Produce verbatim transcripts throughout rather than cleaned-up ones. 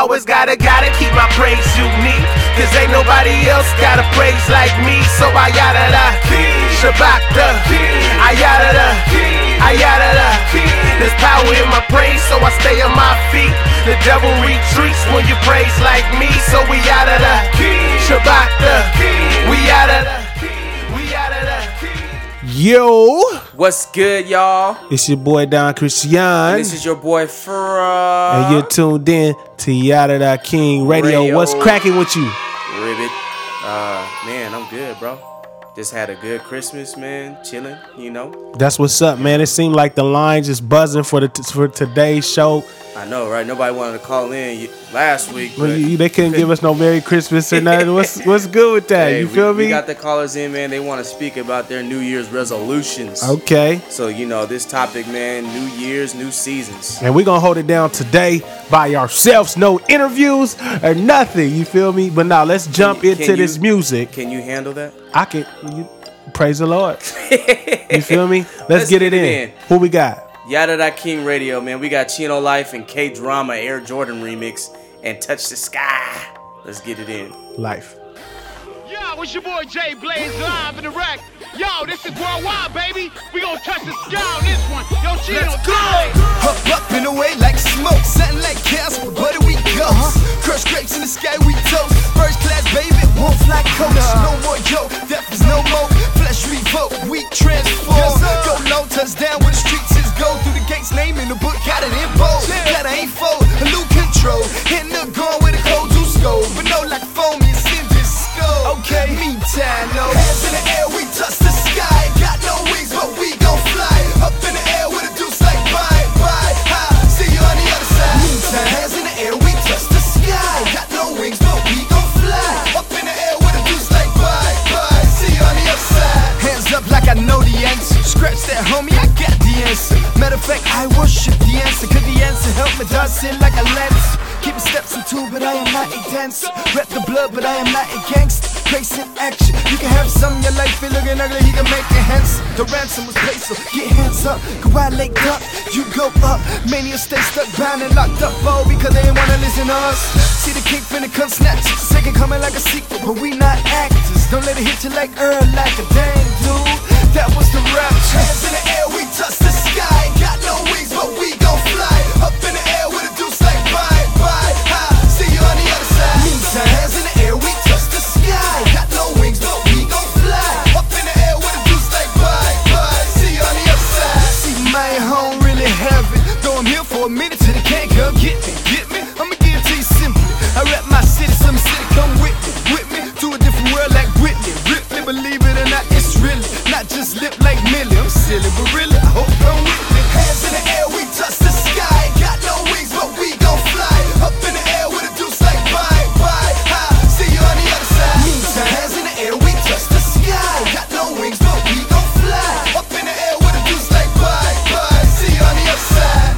always gotta, gotta keep my praise unique. Cause ain't nobody else got a praise like me. So I yada da, Shabbat da, I yada da, I yada da. There's power in my praise, so I stay on my feet. The devil retreats when you praise like me. So we yada da, Shabbat da, we yada da, we yada da. Yo, what's good, y'all? It's your boy Don Christian. And this is your boy Fra. And you're tuned in to Yada Da King Radio. Radio. What's cracking with you? Ribbit. Uh, man, I'm good, bro. Just had a good Christmas, man. Chilling, you know. That's what's up, man. It seemed like the line just buzzing for the t- for today's show. I know, right? Nobody wanted to call in last week. Well, you, they couldn't give us no Merry Christmas or nothing. What's what's good with that? Hey, you feel we, me? We got the callers in, man. They want to speak about their New Year's resolutions. Okay. So, you know, this topic, man, New Year's, new seasons. And we're going to hold it down today by ourselves. No interviews or nothing. You feel me? But now let's jump you, into this you, music. Can you handle that? I can. You, praise the Lord. You feel me? Let's, let's get, get it, it in. in. Who we got? Yada Da King Radio, man. We got Chino Life and K-Drama Air Jordan remix and Touch the Sky. Let's get it in. Life. Yo, it's your boy Jay Blaze live in the wreck. Yo, this is worldwide, baby. We gon' touch the sky on this one. Yo, Chino, let's go. Up, up and away like smoke. Something like Casper, but we go. Uh-huh. Crush grapes in the sky, we toast. First class, baby, won't fly coach. No more yo, death is no more. Flesh revoke, we transform. Yes, go low, touchdown where the streets is go. Through the gates, name in the book, got it in bold. Got I ain't fold, a new control. Hitting the gun with a cold to scope. But no like foam, it's in this skull. Okay, meantime, no. Hands in the air, we touch the sky. Got no wings, but we gon' fly. Up in the air with a deuce like bye, bye. Ha, see you on the other side. Meantime, hands in the air, we touch the sky. Got no wings, but we gon' fly. Up in the air with a deuce like bye, bye. See you on the other side. Hands up like I know the answer. Scratch that, homie, I got the answer. Matter of fact, I worship the answer. Cause the answer help me dodge sin like a lance. Keeping steps in two, but I am not a dancer. Rep the blood, but I am not a gangster. Place in action. You can have some in your life, feel looking ugly, he can make it handsome. The ransom was paid, so get hands up. Cause I lake up, you go up. Mania stay stuck, bound and locked up, oh, because they ain't wanna listen to us. See the king finna come snatch it. Second coming like a sequel, but we not actors. Don't let it hit you like Earl, like a dang dude. That was the rapture. Hands in the air, we touch the sky. Got no wings, but we gon' fly. Up in the air with a deuce like bye, bye. Ha, see you on the other side. Meantime, hands in the air, we touch the sky. Got no wings, but we gon' fly. Up in the air with a deuce like bye, bye. See you on the other side. See, my home really have it. Though I'm here for a minute till they can't come get me, get me. I'ma give it to you simply. I rap my city, some city come with me, with me. To a different world like Whitney. Ripley, believe it or not, it's really not just lip like Millie. I'm silly, but really, I hope you're with me. Hands in the air, we touch the sky. Got no wings, but we gon' fly. Up in the air with a deuce like bye, bye. Ha, see you on the other side. Meantime, hands in the air, we touch the sky. Got no wings, but we gon' fly. Up in the air with a deuce like bye, bye. See you on the other side.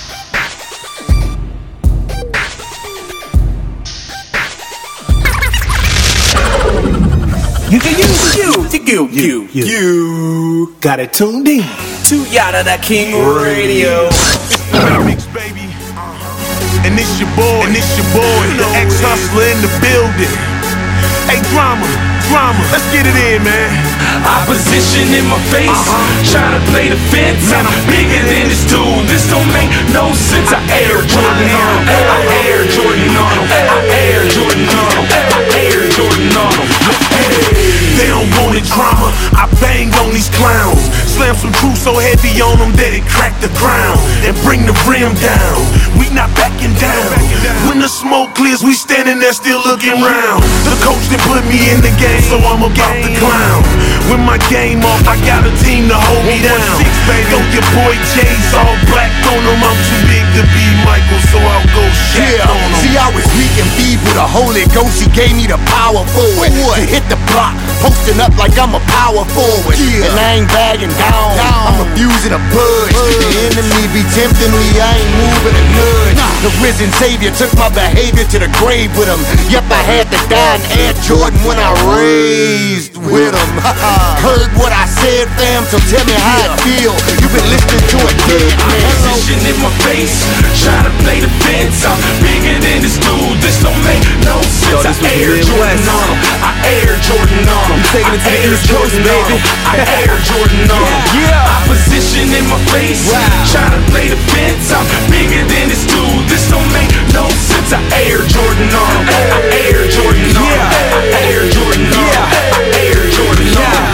You can use you, you, you, you, you got it tuned in to Yada Da King Radio. Mix, baby. And this your boy, and this your boy, the ex-hustler in the building. Hey, drama, drama, let's get it in, man. Opposition in my face, uh-huh. Trying to play the fence. I'm bigger than this dude. This don't make no sense. I air Jordan on him. I air Jordan on him. I air Jordan on him. I air Jordan on him. They don't want it drama, I bang on these clowns. Slam some crew so heavy on them that it crack the ground. And bring the rim down, we not backing down. When the smoke clears, we standing there still looking round. The coach that put me in the game, so I'm about to clown. When my game off, I got a team to hold me down. Yo, your boy Jay's all black on him. I'm too big to be Michael, so I'll go shit on him. See, I was weak and feeble, the Holy Ghost, he gave me the power forward to hit the block, posting up like I'm a power forward. Yeah. And I ain't bagging down, down. I'm refusing to budge. Uh. The enemy be tempting me, I ain't moving a nudge. Nah. The risen Savior took my behavior to the grave with him. Yep, I had to die in Air Jordan when I raised with him. Heard what I said, fam, so tell me how it feel. You've been listening to a dead man. Opposition in my face, trying to play the fence. I'm bigger than this dude. Air Jordan on them. I Air Jordan on them. You taking it to the East Coast, baby. I Air Jordan on them. Yeah. Opposition in my face. Trying to play the fence. I'm bigger than this dude. This don't make no sense. I Air Jordan on them. I Air Jordan on them. I Air Jordan on them. I Air Jordan on them.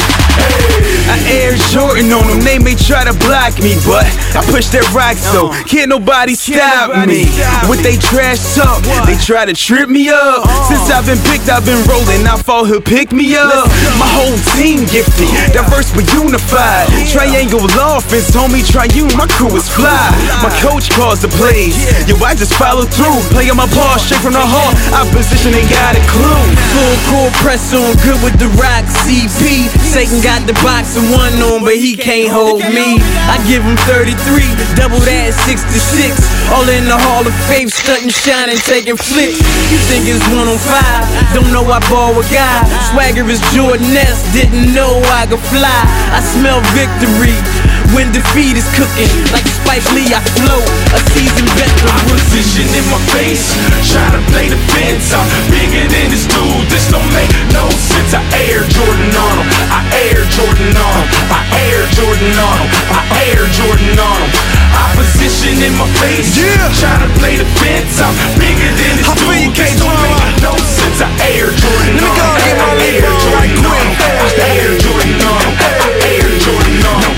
I Air Jordan on them, they may try to block me, but I push that rock so can't nobody stop me. With they trash talk, they try to trip me up. Since I've been picked, I've been rolling, I fall who pick me up. My whole team gifted, diverse but unified. Triangle offense, homie, triune, my crew is fly. My coach calls the plays, yo, I just follow through. Playing my ball straight from the heart, opposition ain't got a clue. Full core press on, good with the rock, C P. Satan got the box and one on, but he can't hold me. I give him thirty-three, double that, sixty-six. All in the Hall of Fame, stunting, shining, taking flicks. You think it's one on five, don't know I ball with God. Swagger is Jordan-esque, didn't know I could fly. I smell victory when defeat is cooking. Like Spike Lee, I float, a seasoned veteran. Opposition in my face, try to play the fence. I'm bigger than this dude, this don't make no sense. I Air Jordan on him, I Air Jordan on him, I Air Jordan on him, I Air Jordan on him. Opposition in my face, yeah. Try to play the fence. I'm bigger than this dude, this don't make no sense. I Air Jordan on him, I Air Jordan on him, I Air Jordan on him, I Air Jordan on him.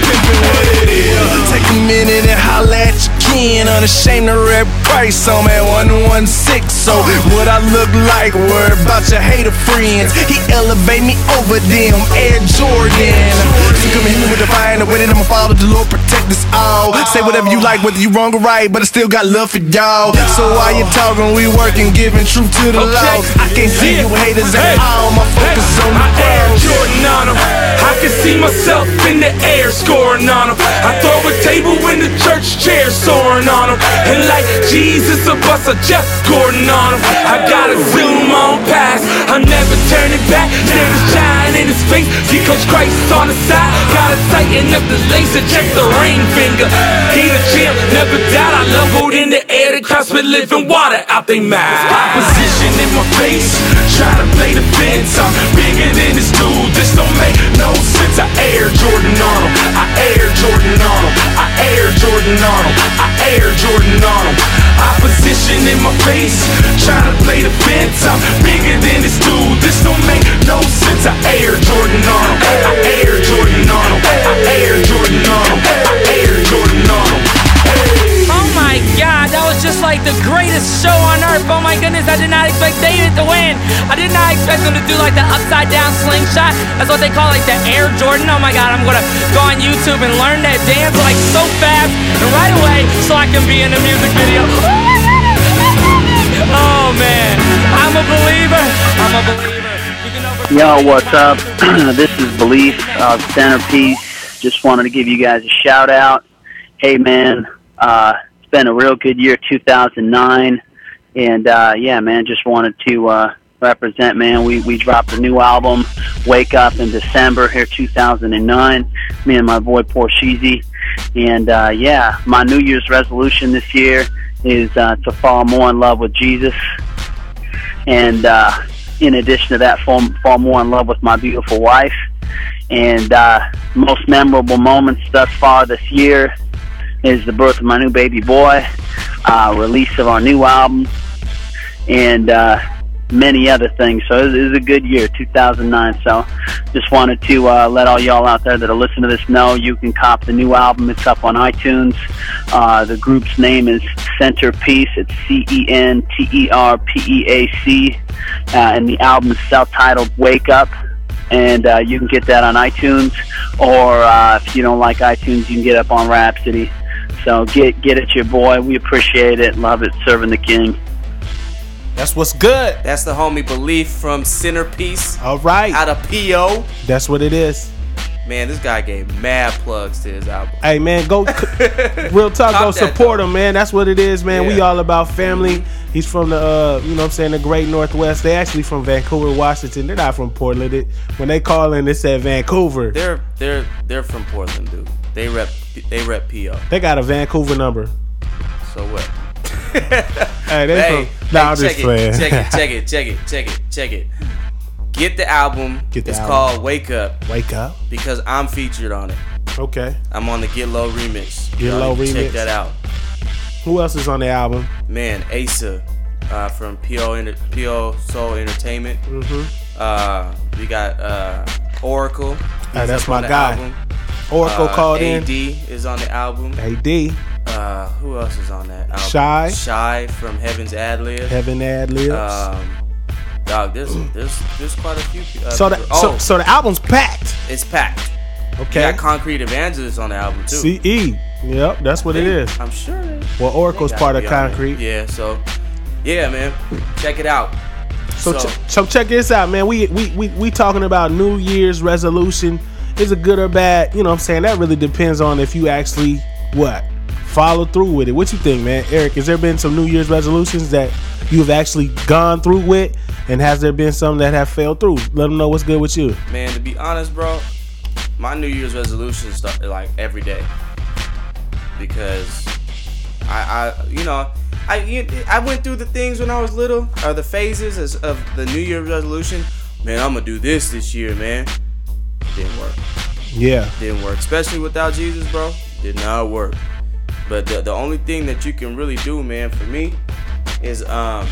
Take a minute and holla at your kin. Unashamed to rep Christ on man one one six. So what I look like, worry about your hater friends. He elevate me over them, Air Jordan. So come hit me with the fire and the winning, I'ma follow the Lord, protect us all. Say whatever you like, whether you wrong or right, but I still got love for y'all. So while you talking, we working, giving truth to the law. I can't see you haters at all, my focus on the Air Jordan on them. I can see myself in the air scoring on them. I throw a table in the church chair soaring on them. And like Jesus, a bus, a Jeff Gordon on them. I gotta zoom on past, I'm never turning back. There is shine in his face, see Coach Christ on the side. Gotta tighten up the lace and check the ring finger. He the champ, never doubt. I leveled in the air, the crowd spit living water out they mouth. Opposition in my face, try to play the fence. I'm bigger than this dude, this don't make no sense. I Air Jordan on him, I Air Jordan on him, I Air Jordan on him, I Air Jordan on him. Opposition in my face, try to play the fence. I'm bigger than this dude, this don't make no sense. I Air Jordan on him, I Air Jordan on him, I Air Jordan on him, I Air Jordan on him. Oh my God, that was just like the greatest show on earth. Oh my goodness, I did not expect David to win. I did not expect him to do like the upside down slingshot. That's what they call like the Air Jordan. Oh my God, I'm gonna go on YouTube and learn that dance like so fast and right away so I can be in a music video. Oh man, I'm a believer. I'm a believer. Yo, what's up? This is Belief of Centerpiece. Just wanted to give you guys a shout out. Hey man, uh, it's been a real good year, two thousand nine, and uh, yeah, man, just wanted to uh, represent, man. We we dropped a new album, Wake Up, in December here, two thousand nine. Me and my boy Porcheezy, and uh, yeah, my New Year's resolution this year is uh, to fall more in love with Jesus, and uh, in addition to that, fall, fall more in love with my beautiful wife. And uh, most memorable moments thus far this year is the birth of my new baby boy, uh, release of our new album, and uh, many other things. So it was a good year, two thousand nine. So just wanted to uh, let all y'all out there that are listening to this know you can cop the new album. It's up on iTunes. Uh, the group's name is Centerpiece. It's C E N T E R P E A C. Uh, and the album is self-titled Wake Up. And uh, you can get that on iTunes, or uh, if you don't like iTunes, you can get up on Rhapsody. So get get it, your boy. We appreciate it. Love it. Serving the King. That's what's good. That's the homie Belief from Centerpiece. All right. Out of P O. That's what it is. Man, this guy gave mad plugs to his album. Hey, man, go. Real talk, Top go that, support though. him, man. That's what it is, man. Yeah. We all about family. He's from the, uh, you know what I'm saying, the great Northwest. They actually from Vancouver, Washington. They're not from Portland. It, when they call in, they said Vancouver. They're they're they're from Portland, dude. They rep they rep P O. They got a Vancouver number. So what? Hey, they Hey, from, nah, I'm hey, just check playing. it, check it, check it, check it, check it, check it. Get the album. Get the it's album. called Wake Up Wake Up. because I'm featured on it. Okay. I'm on the Get Low remix. Get Y'all Low need to remix. Check that out. Who else is on the album? Man, Asa uh, from P O Enter- P O Soul Entertainment. Mm-hmm. Uh, we got uh, Oracle. Hey, He's that's up my on the guy. album. Oracle Uh, called in. A D is on the album. A D. Uh, who else is on that album? Shy. Shy from Heaven's Ad Lib. Heaven Ad Libs. Um, dog, there's there's there's quite a few. Uh, so the people- so, oh, so the album's packed. it's packed. Okay. You got Concrete Evangelist on the album too. C E. Yep, that's what it is. I'm sure. They, Well, Oracle's they part gotta of be on Concrete. there. Yeah. So, yeah, man, check it out. So, So- ch- so check this out, man. We, we we we talking about New Year's resolution. Is it good or bad? You know what I'm saying? That really depends on if you actually what? Follow through with it. What you think, man? Eric, has there been some New Year's resolutions that you've actually gone through with? And has there been some that have failed through? Let them know what's good with you. Man, to be honest, bro, my New Year's resolutions start like every day because I, I, you know, I, you- I went through the things when I was little, or the phases as, of the New Year's resolution. Man, I'm gonna do this this year, man. Didn't work. Yeah. Didn't work, especially without Jesus, bro. Did not work. But the the only thing that you can really do, man, for me, is um,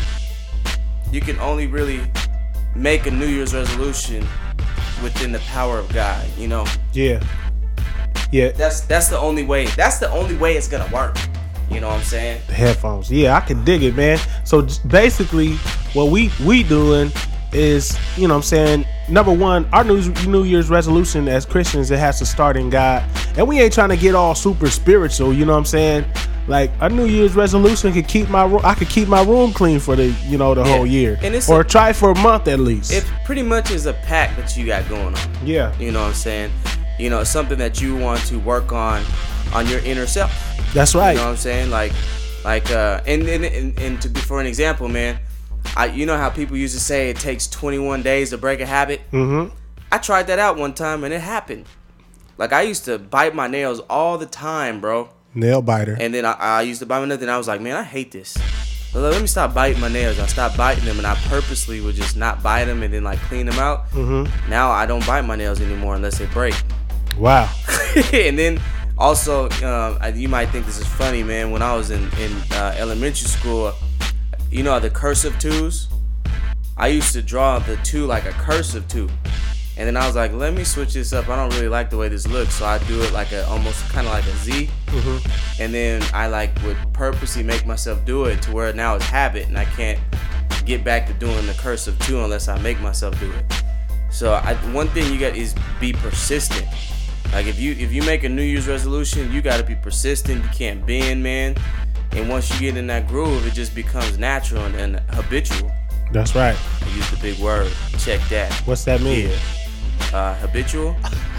you can only really make a New Year's resolution within the power of God. You know. Yeah. Yeah. That's that's the only way. That's the only way it's gonna work. You know what I'm saying? The headphones. Yeah, I can dig it, man. So j- basically, what we we doing is, you know what I'm saying, number one, our new, new Year's resolution as Christians, it has to start in God. And we ain't trying to get all super spiritual, you know what I'm saying? Like, a New Year's resolution could keep my room, I could keep my room clean for the, you know, the Yeah. whole year. And it's or a- try for a month at least. It pretty much is a pack that you got going on. Yeah. You know what I'm saying? You know, it's something that you want to work on on your inner self. That's right. You know what I'm saying? Like, like, uh, and and, and, and to be for an example, man, I you know how people used to say it takes twenty-one days to break a habit. Mm-hmm. I tried that out one time and it happened. Like, I used to bite my nails all the time, bro. Nail biter. And then I, I used to bite my nails and I was like, man, I hate this. So let me stop biting my nails. I stopped biting them and I purposely would just not bite them and then like clean them out. Mm-hmm. Now I don't bite my nails anymore unless they break. Wow. And then also, um, I- you might think this is funny, man. When I was in, in uh, elementary school, you know the cursive twos? I used to draw the two like a cursive two. And then I was like, let me switch this up. I don't really like the way this looks. So I do it like a, almost kind of like a Z. Mm-hmm. And then I like would purposely make myself do it to where now it's habit. And I can't get back to doing the cursive two unless I make myself do it. So I, one thing you got is be persistent. Like if you if you make a New Year's resolution, you got to be persistent. You can't bend, man. And once you get in that groove, it just becomes natural and, and habitual. That's right. I use the big word. Check that. What's that mean? Yeah. Uh, habitual.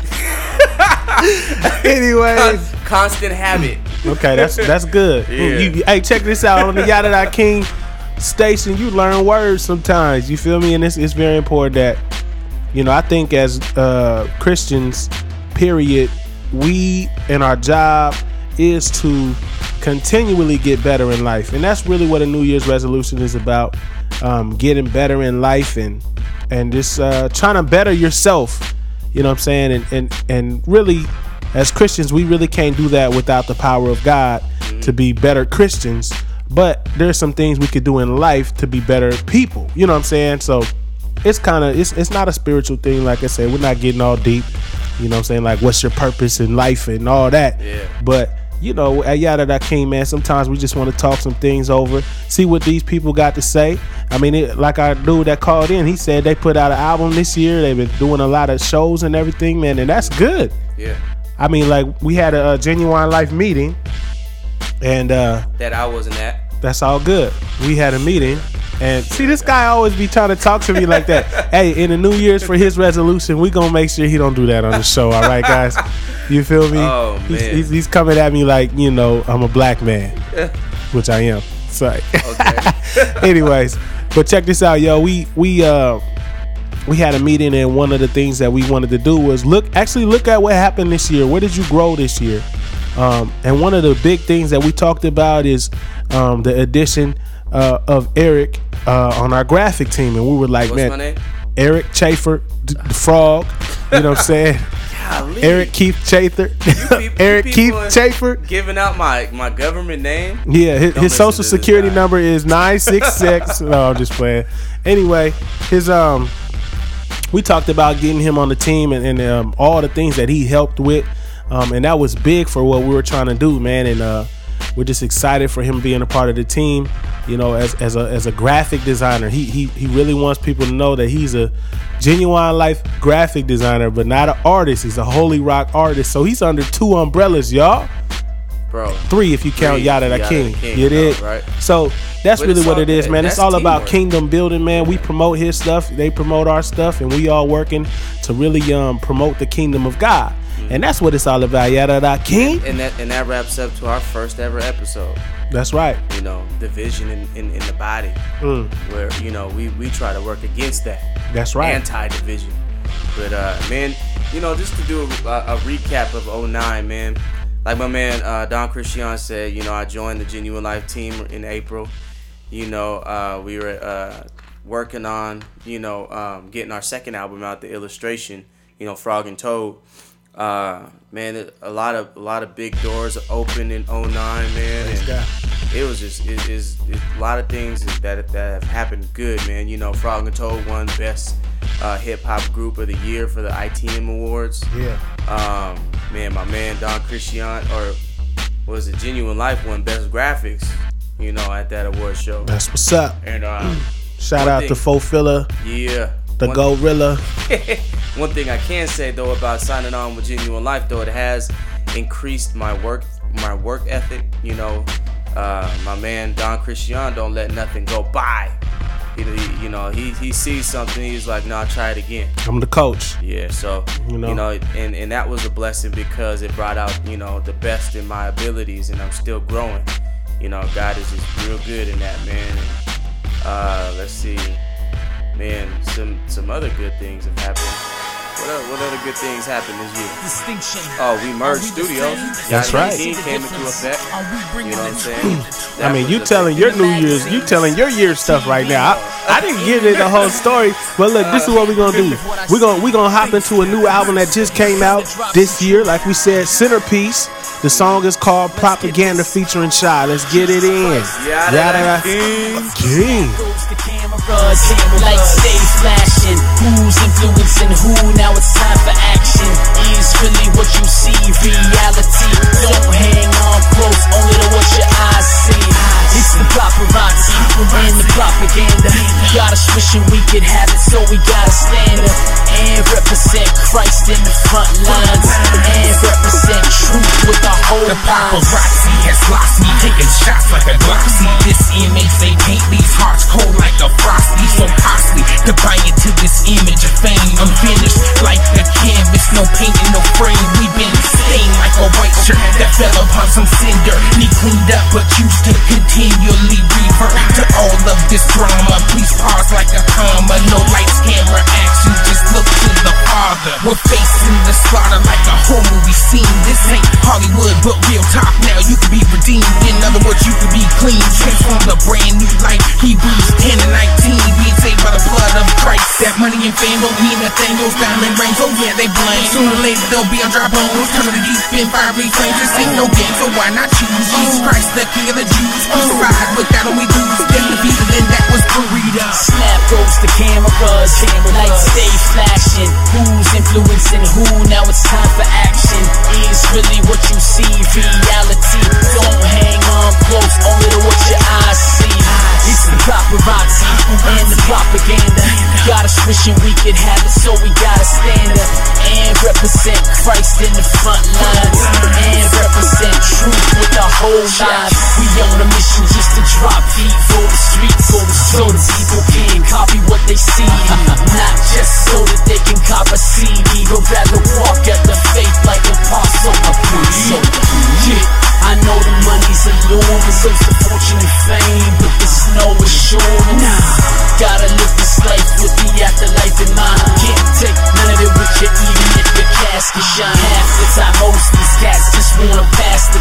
Anyways. Constant habit. Okay, that's that's good. Yeah. You, you- hey, check this out on the Yada Dot King station. You learn words sometimes. You feel me? And it's it's very important that, you know, I think as uh, Christians, period, we and our job is to continually get better in life, and that's really what a New Year's resolution is about. Um, getting better in life and and just uh, trying to better yourself. You know what I'm saying? And and and really, as Christians, we really can't do that without the power of God to be better Christians. But there's some things we could do in life to be better people. You know what I'm saying? So it's kind of it's it's not a spiritual thing. Like I said, we're not getting all deep. You know what I'm saying? Like, what's your purpose in life and all that. Yeah. But you know, at Yada Dot King, man, sometimes we just want to talk some things over, see what these people got to say. I mean, it, like our dude that called in, he said they put out an album this year. They've been doing a lot of shows and everything, man, and that's good. Yeah. I mean, like, we had a, a Genuine Life meeting, and uh, That I wasn't at. that's all good. We had a meeting, and see, this guy always be trying to talk to me like that. Hey, in the New Year's for his resolution, we gonna make sure he don't do that on the show. All right, guys, you feel me? Oh, He's, man. he's, he's coming at me like, you know, I'm a black man, which I am. Sorry. Okay. Anyways, but check this out, yo. We we uh we had a meeting, and one of the things that we wanted to do was look actually look at what happened this year. Where did you grow this year? Um, and one of the big things that we talked about is um, the addition uh, of Eric uh, on our graphic team. And we were like, What's man, my name? Eric Chafer, d- the frog, you know what I'm saying? Golly. Eric Keith Chafer. People- Eric Keith people Chafer. Giving out my, my government name. Yeah, his, Don't his listen social to this security guy. number is nine six six. No, I'm just playing. Anyway, his um, we talked about getting him on the team and, and um, all the things that he helped with, um, and that was big for what we were trying to do, man. And uh, we're just excited for him being a part of the team. You know, as as a as a graphic designer, he he he really wants people to know that he's a genuine life graphic designer, but not an artist. He's a holy rock artist. So he's under two umbrellas, y'all. Bro. Three if you count Three, Yada Da Yada King. Da King, You did. right. So that's But really it's what all it is, good. man. That's It's all about teamwork. kingdom building, man. We promote his stuff, they promote our stuff, and we all working to really um promote the kingdom of God. Mm-hmm. And that's what it's all about, Yada Da King. And that and that wraps up to our first ever episode. That's right. You know, division in, in, in the body. Mm. Where, you know, we, we try to work against that. That's right. Anti-division. But, uh, man, you know, just to do a, a recap of oh nine, man. Like my man uh, Don Christian said, you know, I joined the Genuine Life team in April. You know, uh, we were uh, working on, you know, um, getting our second album out, The Illustration, you know, Frog and Toad. Uh, man, a lot of a lot of big doors opened in oh nine, man. And it was just it is it, a lot of things that that have happened good, man. You know, Frog and Toad won Best uh, Hip Hop Group of the Year for the I T M Awards. Yeah. Um, man, my man Don Christian, or was it Genuine Life, won Best Graphics, you know, at that award show. That's what's up. And um, Shout one out thing- to Fofilla, Yeah. the One- Gorilla. One thing I can say though about signing on with Genuine Life, though, it has increased my work my work ethic. You know, uh, my man Don Christian don't let nothing go by. He, he- you know, he he sees something, he's like, no, I'll try it again. I'm the coach. Yeah, so You know. you know, and and that was a blessing because it brought out, you know, the best in my abilities, and I'm still growing. You know, God is just real good in that, man. And, uh, let's see, man, some some other good things have happened. What other, what other good things happened this year? Distinction. Oh, we merged studios. That's Yada Da right. King came into effect. You know what I'm saying? I That mean, was you a- telling your New Year's, you telling your year stuff right now. I, I didn't give it the whole story, but look, this is what we're gonna do. We're gonna we're gonna hop into a new album that just came out this year. Like we said, Centerpiece. The song is called Propaganda featuring Shy. Let's get it in. Yada Da King. King. Cameras, lights stay flashing. Who's influencing who? Now it's time for action. Is really what you see reality. Don't hang on close, only to what your eyes see. It's the paparazzi and the propaganda. Got us wishing we could have it, so we gotta stand up and represent Christ in the front lines and represent truth with our whole The minds. paparazzi has lost me, taking shots like a glossy. This image, they paint these hearts cold like a frosty. So costly to buy into this image of fame. I'm finished like a canvas, no painting, no frame. We've been stained like a white shirt that fell upon some cinder. Need cleaned up, but used to continually revert to all of this drama. Please pause like a comma. No lights, camera, action. Just look to the Father. We're facing the slaughter like a whole movie scene. This ain't Hollywood, but real talk. Now you can be redeemed. In other words, you can be clean. Transformed a brand new life. Hebrews ten and nineteen. Being saved by the blood of Christ. That money and fame don't mean nothing. Those diamond rings, oh yeah, they blame. Sooner or later they'll be on dry bones. Turn to the deep in fiery flames. This ain't no game, so why not choose Jesus Christ, the King of the Jews? Crucified without only dues. Death defeated, and that was burrito. Snap goes the cameras, lights stay flashing. Who's influencing who? Now it's time for action. Is really what you see reality. Don't hang on close, only to what your eyes see. It's the paparazzi and the propaganda. Got us wishing we could have it, so we gotta stand up and represent Christ in the front lines and represent truth with our whole lives. We on a mission just to drop beat for the streets, so the people can copy what they see. Not just so that they can cop a C D, but rather walk at the faith like apostle. So, yeah, I know the money's alluring, so's the fortune and fame, but there's no assurance. Gotta live this life with the afterlife in mind. Can't take none of it with you, even if your casket shine. Half the time, most these cats just wanna pass the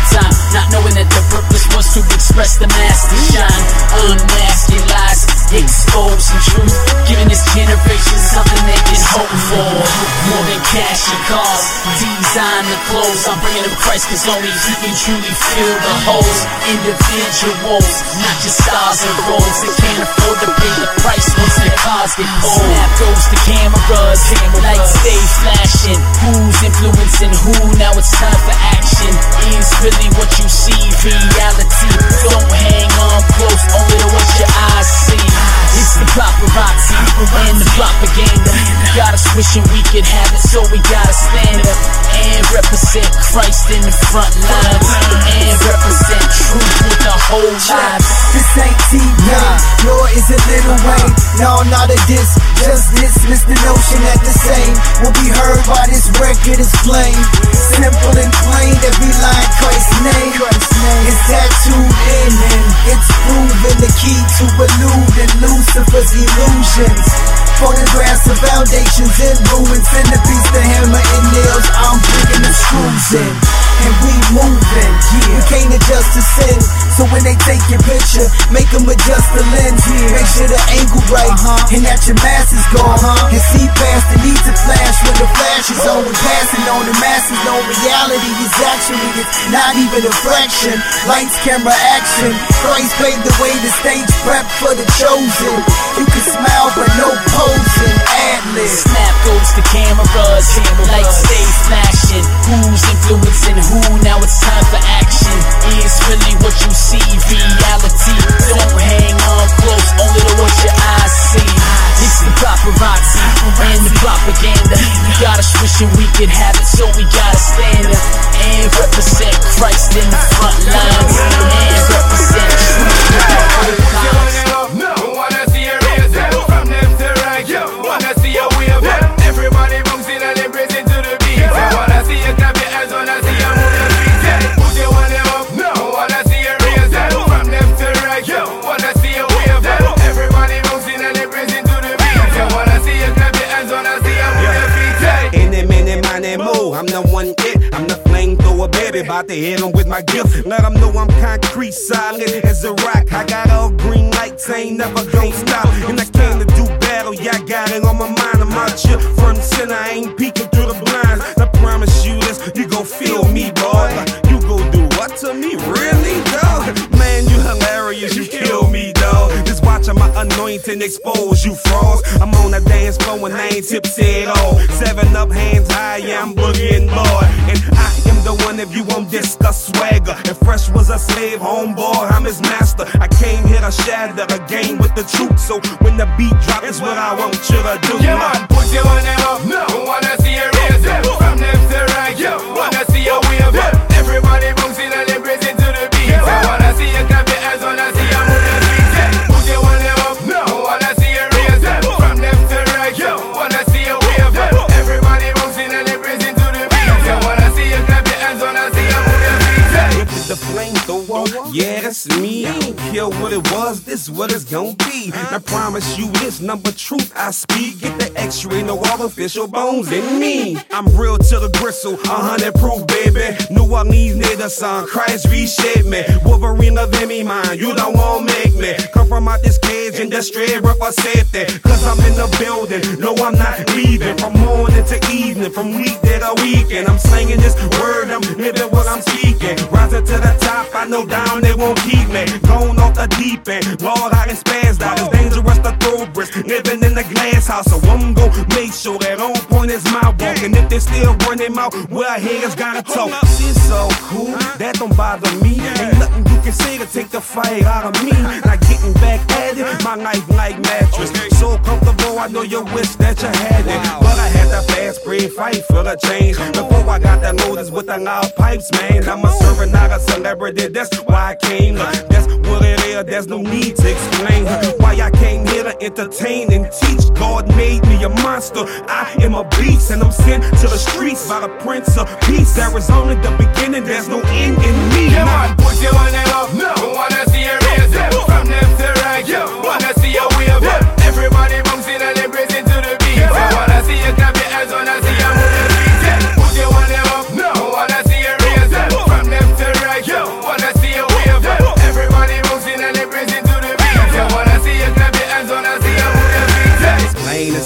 express the master shine. Unmask your lies, expose some truth, giving this generation something they can hope for. More than cash and cars, design the clothes. I'm bringing them Christ, cause only he can truly fill the holes. Individuals, not just stars and roles, that can't afford to pay the price once their cars get cold. Snap goes to cameras, lights stay flashing. Who's influencing who? Now it's time for action. Is really what you see reality? Don't hang on close, only to what your eyes see. It's the paparazzi and the propaganda. Got us wishing we could have it, so we gotta stand up and represent Christ in the front lines, and represent truth with the whole lives. This ain't T V, nor is it Lil Wayne. No, not a diss, just dismiss the notion that the same will be heard by this record is plain. Simple and plain, every line Christ's name is tattooed in, and it's proven the key to elude and Lucifer's illusions. Photographs of foundations in ruins, and the beast, the hammer and nails, I'm bringing the screws in, and we moving, yeah. We can't adjust to sin, so when they take your picture, make them adjust the lens, yeah. Make sure the angle right, uh-huh. and that your mask is gone, uh-huh. and see past the need to flash when the flash is on. We're passing on the masses, no reality is actually, it's not even a fraction. Lights, camera, action, Christ paved the way, the stage prep for the chosen. You can smile but no posing, ad-lib. Snap goes to cameras, lights stay flashing. Who's influencing who? Now it's time for action. Is really what you see reality? Don't hang on close, only to what your eyes see. It's the paparazzi and the propaganda. Got us wishing we could have it, so we gotta stand up and represent Christ in the front lines, and represent truth with the whole lives. Wanna see a raise from left to right, wanna see a wave. Everybody bouncing and they praising to the beat. Wanna see you clap your hands, wanna see you move your feet. Put your one up, wanna see a raise from left to right, wanna see a wave. Everybody bouncing and they praising to the beat. Wanna see you clap your hands, wanna see you move your feet. Any minute, money, move. I'm the one it. I'm the flamethrower, baby. About to hit 'em with my gift. Let 'em know I'm concrete, solid as a rock. I got all green lights, ain't never gon' stop. And I came to do battle, yeah, I got it on my mind. I'm out here front and center, I ain't peeking through the blinds. I promise you this, you gon' feel me, boy. You gon' do what to me, really, dog? Man, you hilarious, you kill me, dog. Just watching my anointing expose you frauds. I'm on the dance floor and I ain't tipsy at all. Seven up, hands high, yeah, I'm boogieing, Lord. And I am the one if you won't discuss swagger. If Fresh was a slave, homeboy, I'm his master. I came here to shatter a game with the truth. So when the beat drops, it's what I want you to do. Yeah, man, put your one up. Wanna see a raise from left to right. Wanna see a wave. Everybody bouncing and they praising to the beat. Wanna see you clap your hands, wanna see you move your feet. Put your one up. Wanna see a raise from left to right. Wanna see a wave. Everybody bouncing and they praising to the beat. Wanna see you clap your hands, wanna see you move your feet. The flamethrower, yeah, that's me. I don't care what it was, this what it's gon' be. I promise you this number truth I speak. Get the x-ray, no artificial bones in me. I'm real to the gristle, a hundred proof, baby. New Orleans nigga, son, Christ reshape me. Wolverine of any mind, you don't wanna make me come from out this cage and just straight rep for safety. Cause I'm in the building, no I'm not leaving. From morning to evening, from weekday to weekend, I'm slinging this word, I'm living what I'm speaking. Rising to the top, I know down they won't keep me. Going off the deep end, Lord, I done spazzed out. It's dangerous to throw bricks, living in the glass house. So I'm gon' make sure that on point is my walk. And if they still run them out, well, haters gotta talk. Shit's so cool, that don't bother me. Ain't nothing you can say to take the fight out of me. Not getting back at it, my life like mattress. So comfortable, I know you wish that you had it. But I had that fast breed fight for the change. Before I got that notice with the loud pipes, man. I'm a servant, not a celebrity, that's why I came. That's what it is, there's no need to explain why I came here to entertain and teach. God made me a monster, I am a beast, and I'm sent to the streets by the Prince of Peace. There is only the beginning, there's no end in me. Come on, put your one up. Wanna see a raise from left to right. Wanna see a wave. Everybody bouncing and they praising to the beat. Wanna see you clap your hands, wanna see you move your feet. Put your one up. Wanna see a raise from left to right. Wanna see a wave. Everybody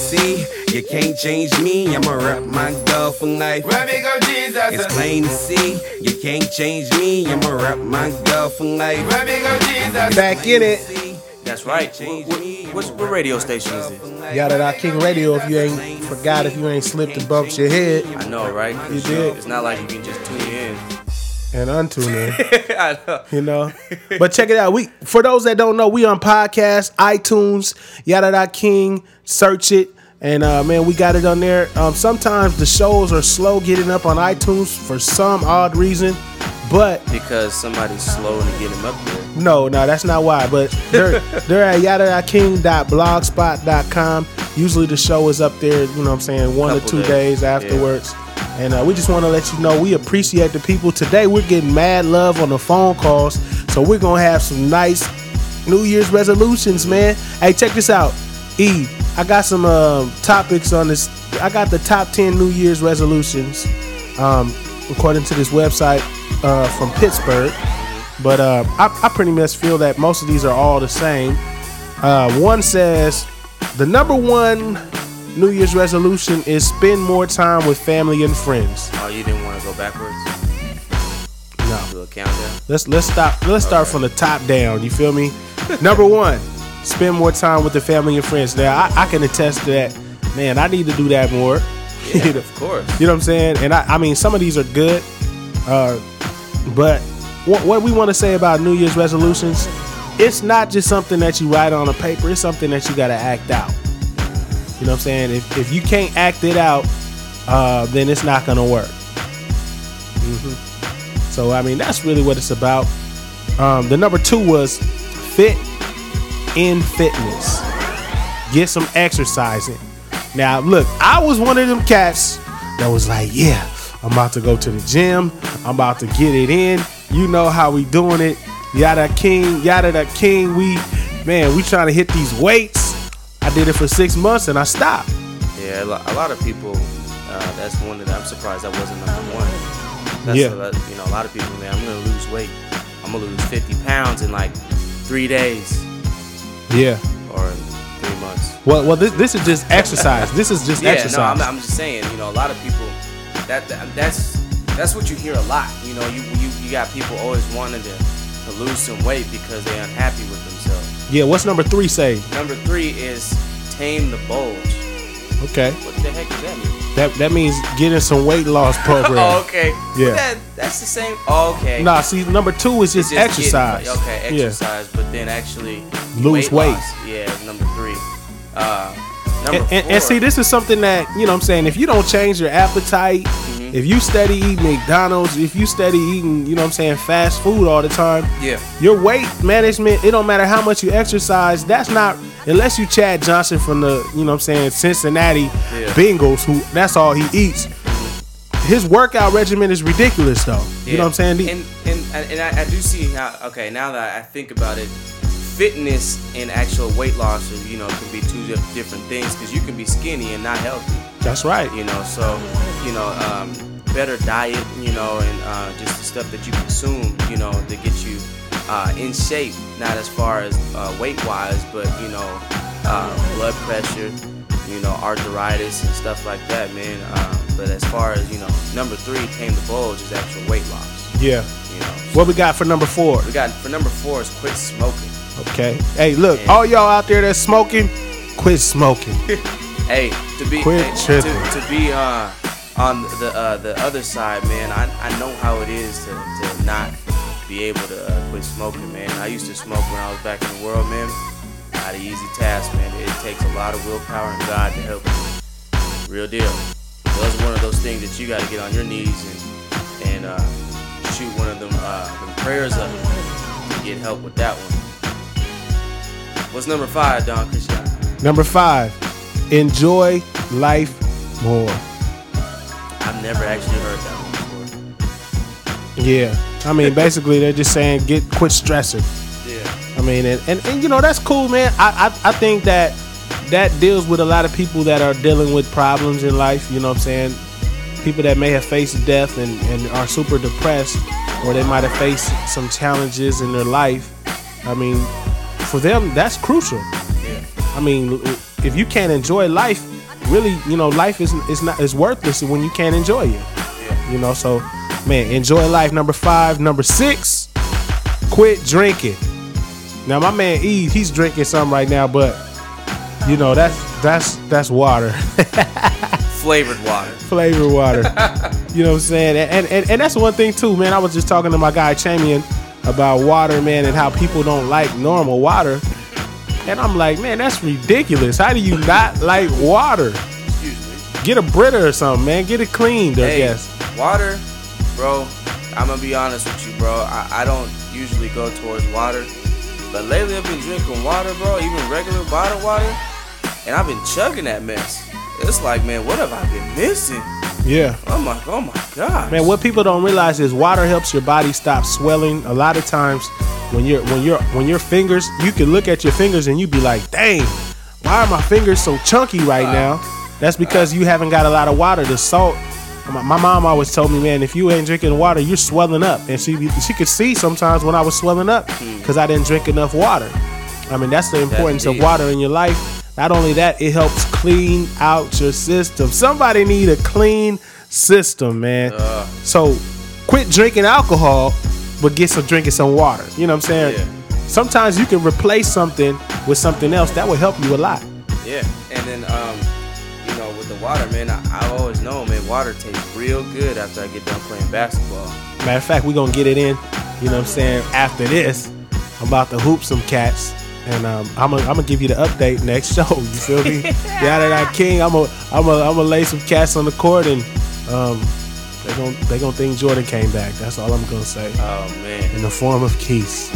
see, you can't change me. I'ma rap my girl for life. Where me go, Jesus? It's plain to see, you can't change me. I'ma rap my girl for life. Where me go, Jesus? Back in it. That's right. What, what, what radio station is this? Yada Da King Radio. If you ain't forgot, if you ain't slipped and bumped your head, I know, right? You did. It's not like you can just tune in and untune in. I know. You know, but check it out. We for those that don't know, we on podcast, iTunes, Yada Da King. Search it, and uh, man, we got it on there. Um, sometimes the shows are slow getting up on iTunes for some odd reason, but because somebody's slow to get them up there. No, no, that's not why. But they're they're at yada da king dot blogspot dot com. Usually the show is up there, you know what I'm saying, one Couple or two days, days afterwards. Yeah. And uh, we just want to let you know we appreciate the people. Today we're getting mad love on the phone calls. So we're going to have some nice New Year's resolutions, man. Hey, check this out. E, I got some uh, topics on this. I got the top ten New Year's resolutions um, according to this website uh, from Pittsburgh. But uh, I, I pretty much feel that most of these are all the same. Uh, one says the number one New Year's resolution is spend more time with family and friends. Oh, you didn't want to go backwards? No. Do a countdown? Let's let's stop. Let's start from the top down. You feel me? Number one, spend more time with the family and friends. Now I, I can attest to that. Man, I need to do that more. Yeah, you know, of course. You know what I'm saying? And I, I mean, some of these are good, uh, but. What, what we want to say about New Year's resolutions, it's not just something that you write on a paper. It's something that you got to act out. You know what I'm saying? If, if you can't act it out, uh, then it's not going to work. Mm-hmm. So, I mean, that's really what it's about. Um, the number two was fit in fitness. Get some exercise in. Now, look, I was one of them cats that was like, yeah, I'm about to go to the gym. I'm about to get it in. You know how we doing it. Yada King, Yada Da King. We, man, we trying to hit these weights. I did it for six months and I stopped. Yeah, a lot of people, uh, that's one that I'm surprised that wasn't number one. That's Yeah. a lot, you know, a lot of people, man, I'm going to lose weight. I'm going to lose fifty pounds in like three days Yeah. or three months. Well, well, this, this is just exercise. This is just yeah, exercise. no, I'm, I'm just saying, you know, a lot of people, that, that that's that's what you hear a lot. You know, you you, you got people always wanting to, to lose some weight because they're unhappy with themselves. Yeah, what's number three say? Number three is tame the bulge. Okay. What the heck does that mean? That that means getting some weight loss program. Oh, okay. Yeah. That, that's the same. Oh, okay. Nah, see, number two is just, It's exercise. getting- okay, Yeah. exercise, but then actually Lose weight. loss. Yeah, number three. Uh, number And, and, four. and see, this is something that, you know what I'm saying, if you don't change your appetite, Mm-hmm. if you steady eating McDonald's, if you steady eating, you know what I'm saying, fast food all the time, Yeah. your weight management, it don't matter how much you exercise, that's not, unless you Chad Johnson from the, you know what I'm saying, Cincinnati Yeah. Bengals, who that's all he eats. His workout regimen is ridiculous, though. You know what I'm saying? The- And and and I, I do see how. Okay, now that I think about it, fitness and actual weight loss, are, you know, can be two diff- different things because you can be skinny and not healthy. That's right. You know, so you know, um, better diet, you know, and uh, just the stuff that you consume, you know, to get you uh, in shape. Not as far as uh, weight wise, but you know, uh, blood pressure, you know, arthritis and stuff like that, man. Um, but as far as, you know, number three, tame the bulge, is actual weight loss. yeah. You know, What we got for number four? we got for number four is quit smoking. Okay. Hey, look, Yeah. all y'all out there that's smoking, quit smoking. Hey, to be Quit hey, to, tripping. to be uh, on the uh, the other side, man. I, I know how it is to, to not be able to uh, quit smoking, man. I used to smoke when I was back in the world, man. Not an easy task, man. It takes a lot of willpower and God to help you. Real deal. So that's one of those things that you got to get on your knees and and uh, shoot one of them uh, them prayers up to get help with that one. What's number five, Don Christian? Number five, enjoy life more. I've never actually heard that one before. Yeah. I mean, basically, they're just saying get quit stressing. Yeah. I mean, and, and, and you know, that's cool, man. I, I I think that that deals with a lot of people that are dealing with problems in life. You know what I'm saying? People that may have faced death and, and are super depressed, or they might have faced some challenges in their life. I mean, for them, that's crucial. Yeah. I mean, if you can't enjoy life, really, you know, life is is not is worthless when you can't enjoy it. Yeah. You know, so man, enjoy life. Number five, number six, quit drinking. Now my man E, he's drinking something right now, but you know that's that's that's water. Flavored water. Flavored water. You know what I'm saying? And, and and that's one thing too, man. I was just talking to my guy Chamian about water, man, and how people don't like normal water. And I'm like, man, that's ridiculous. How do you not like water? Excuse me. Get a Brita or something, man. Get it cleaned, I Hey, guess. water, bro. I'm gonna be honest with you, bro. I, I don't usually go towards water, but lately I've been drinking water, bro. Even regular bottled water, and I've been chugging that mess. It's like, man, what have I been missing? Yeah. Oh my, oh my God. Man, what people don't realize is water helps your body stop swelling. A lot of times when you're when you're when your fingers, you can look at your fingers and you be like, dang, why are my fingers so chunky right Uh, now? That's because you haven't got a lot of water. The salt. My, my mom always told me, man, if you ain't drinking water, you're swelling up. And she she could see sometimes when I was swelling up because I didn't drink enough water. I mean, that's the importance of indeed. water in your life. Not only that, it helps clean out your system. Somebody need a clean system, man. Uh. So quit drinking alcohol, but get some drinking some water. You know what I'm saying? Yeah. Sometimes you can replace something with something else that will help you a lot. Yeah, and then um, you know, with the water, man, I, I always know, man, water tastes real good after I get done playing basketball. Matter of fact, we're gonna get it in, you know what I'm saying, after this. I'm about to hoop some cats. And um, I'm gonna I'm gonna give you the update next show. You feel me? Yada that King. I'm gonna I'm gonna I'm gonna lay some cats on the court, and um, they gonna they gonna think Jordan came back. That's all I'm gonna say. Oh man. In the form of Keith.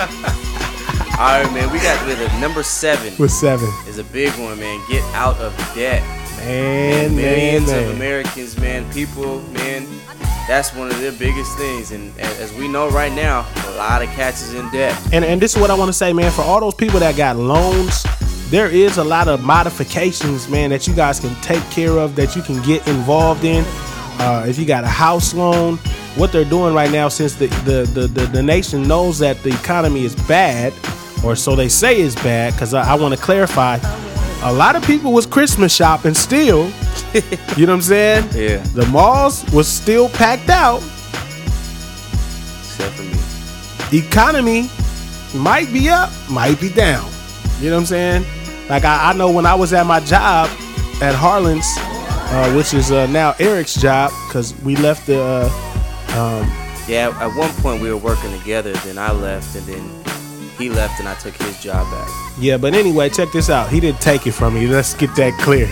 All right, man. We got with a number seven. With seven. Is a big one, man. Get out of debt. Man, And millions man, of man. Americans, man, people, man. That's one of their biggest things, and a- as we know right now, a lot of cats is in debt. And and this is what I want to say, man. For all those people that got loans, there is a lot of modifications, man, that you guys can take care of, that you can get involved in. Uh, if you got a house loan, what they're doing right now, since the the, the, the, the nation knows that the economy is bad, or so they say is bad, because I, I want to clarify, a lot of people was Christmas shopping still. You know what I'm saying? Yeah. The malls was still packed out. Except for me. Economy might be up, might be down. You know what I'm saying? Like I, I know when I was at my job at Harlan's, uh, which is uh, now Eric's job, because we left the. Uh, um, Yeah, at one point we were working together, then I left, and then he left, and I took his job back. yeah, but anyway, check this out. He didn't take it from me. Let's get that clear.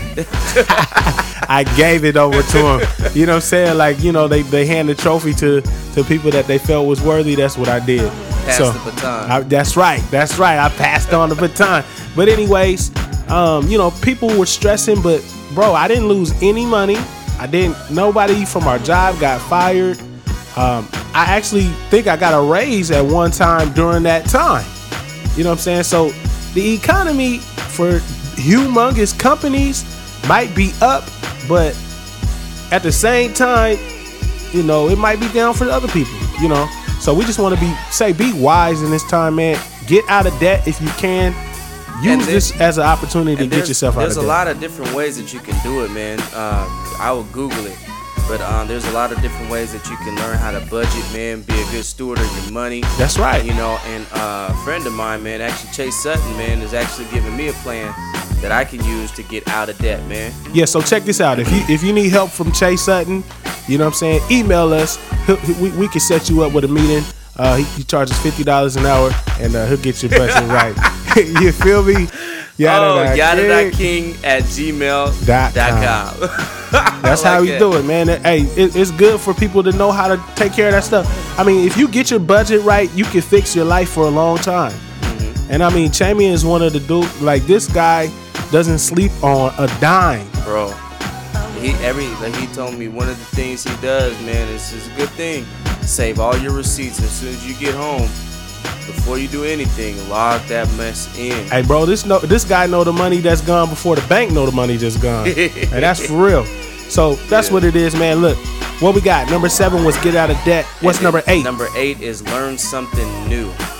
I gave it over to him. You know what I'm saying? Like, you know, they, they hand the trophy to, to people that they felt was worthy. That's what I did. Pass So, the baton. I, that's right. That's right. I passed on the baton. But anyways, um, you know, people were stressing, but bro, I didn't lose any money. I didn't. Nobody from our job got fired. Um, I actually think I got a raise at one time during that time. You know what I'm saying? So the economy for humongous companies might be up, but at the same time, you know, it might be down for the other people, you know. So we just want to be say be wise in this time, man. Get out of debt if you can. And Use there's- this as an opportunity to And get there's- yourself out There's of a debt. lot of different ways that you can do it, man. Uh, I will Google it. But um, there's a lot of different ways that you can learn how to budget, man. Be a good steward of your money. That's right. You know, and uh, a friend of mine, man, actually Chase Sutton, man, is actually giving me a plan that I can use to get out of debt, man. Yeah, so check this out. If you if you need help from Chase Sutton, you know what I'm saying, email us. He'll, he- we, we can set you up with a meeting. Uh, he, he charges fifty dollars an hour, and uh, he'll get your budget right. You feel me? Oh, Yada yada king at gmail Dot dot com. That's how we do it, man. Hey, it, it's good for people to know how to take care of that stuff. I mean, if you get your budget right, you can fix your life for a long time. Mm-hmm. And I mean, Chamian is one of the dudes, like this guy doesn't sleep on a dime. Bro, he every like he told me one of the things he does, man, is is a good thing. Save all your receipts as soon as you get home. Before you do anything, log that mess in. Hey, bro, this no, this guy know the money that's gone before the bank know the money that's gone. And that's for real. So that's Yeah. what it is, man. Look, what we got. Number seven was get out of debt. What's And number then eight? Number eight is learn something new.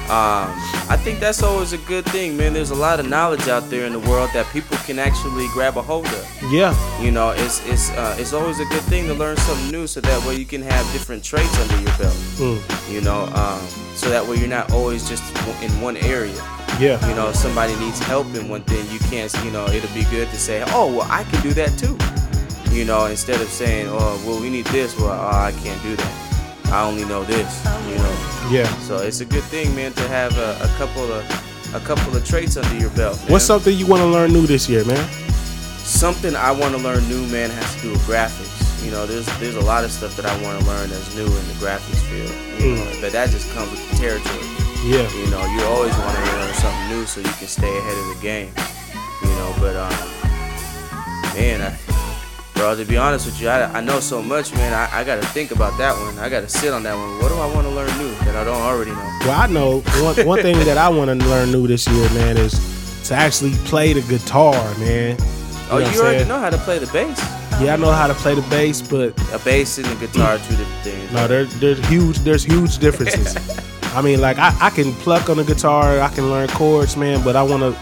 Um, I think that's always a good thing, man. There's a lot of knowledge out there in the world that people can actually grab a hold of. Yeah. You know, it's it's uh, it's always a good thing to learn something new, so that way you can have different traits under your belt. Mm. You know, um, so that way you're not always just in one area. Yeah. You know, if somebody needs help in one thing, you can't. You know, it'll be good to say, oh, well, I can do that too. You know, instead of saying, oh, well, we need this. Well, oh, I can't do that. I only know this, you know. Yeah. So it's a good thing, man, to have a, a couple of a couple of traits under your belt. Man. What's something you want to learn new this year, man? Something I want to learn new, man, has to do with graphics. You know, there's there's a lot of stuff that I want to learn that's new in the graphics field. You Mm. know, but that just comes with the territory. Yeah. You know, you always want to learn something new so you can stay ahead of the game. You know, but um, man, I. Bro, to be honest with you, I, I know so much, man. I, I got to think about that one. I got to sit on that one. What do I want to learn new that I don't already know? Well, I know one, one thing that I want to learn new this year, man, is to actually play the guitar, man. You Oh, know you what I'm already saying? know how to play the bass. Yeah, I know how to play the bass, but A bass and a guitar are two different things. no, there, there's huge, there's huge differences. I mean, like I, I can pluck on the guitar, I can learn chords, man, but I want to.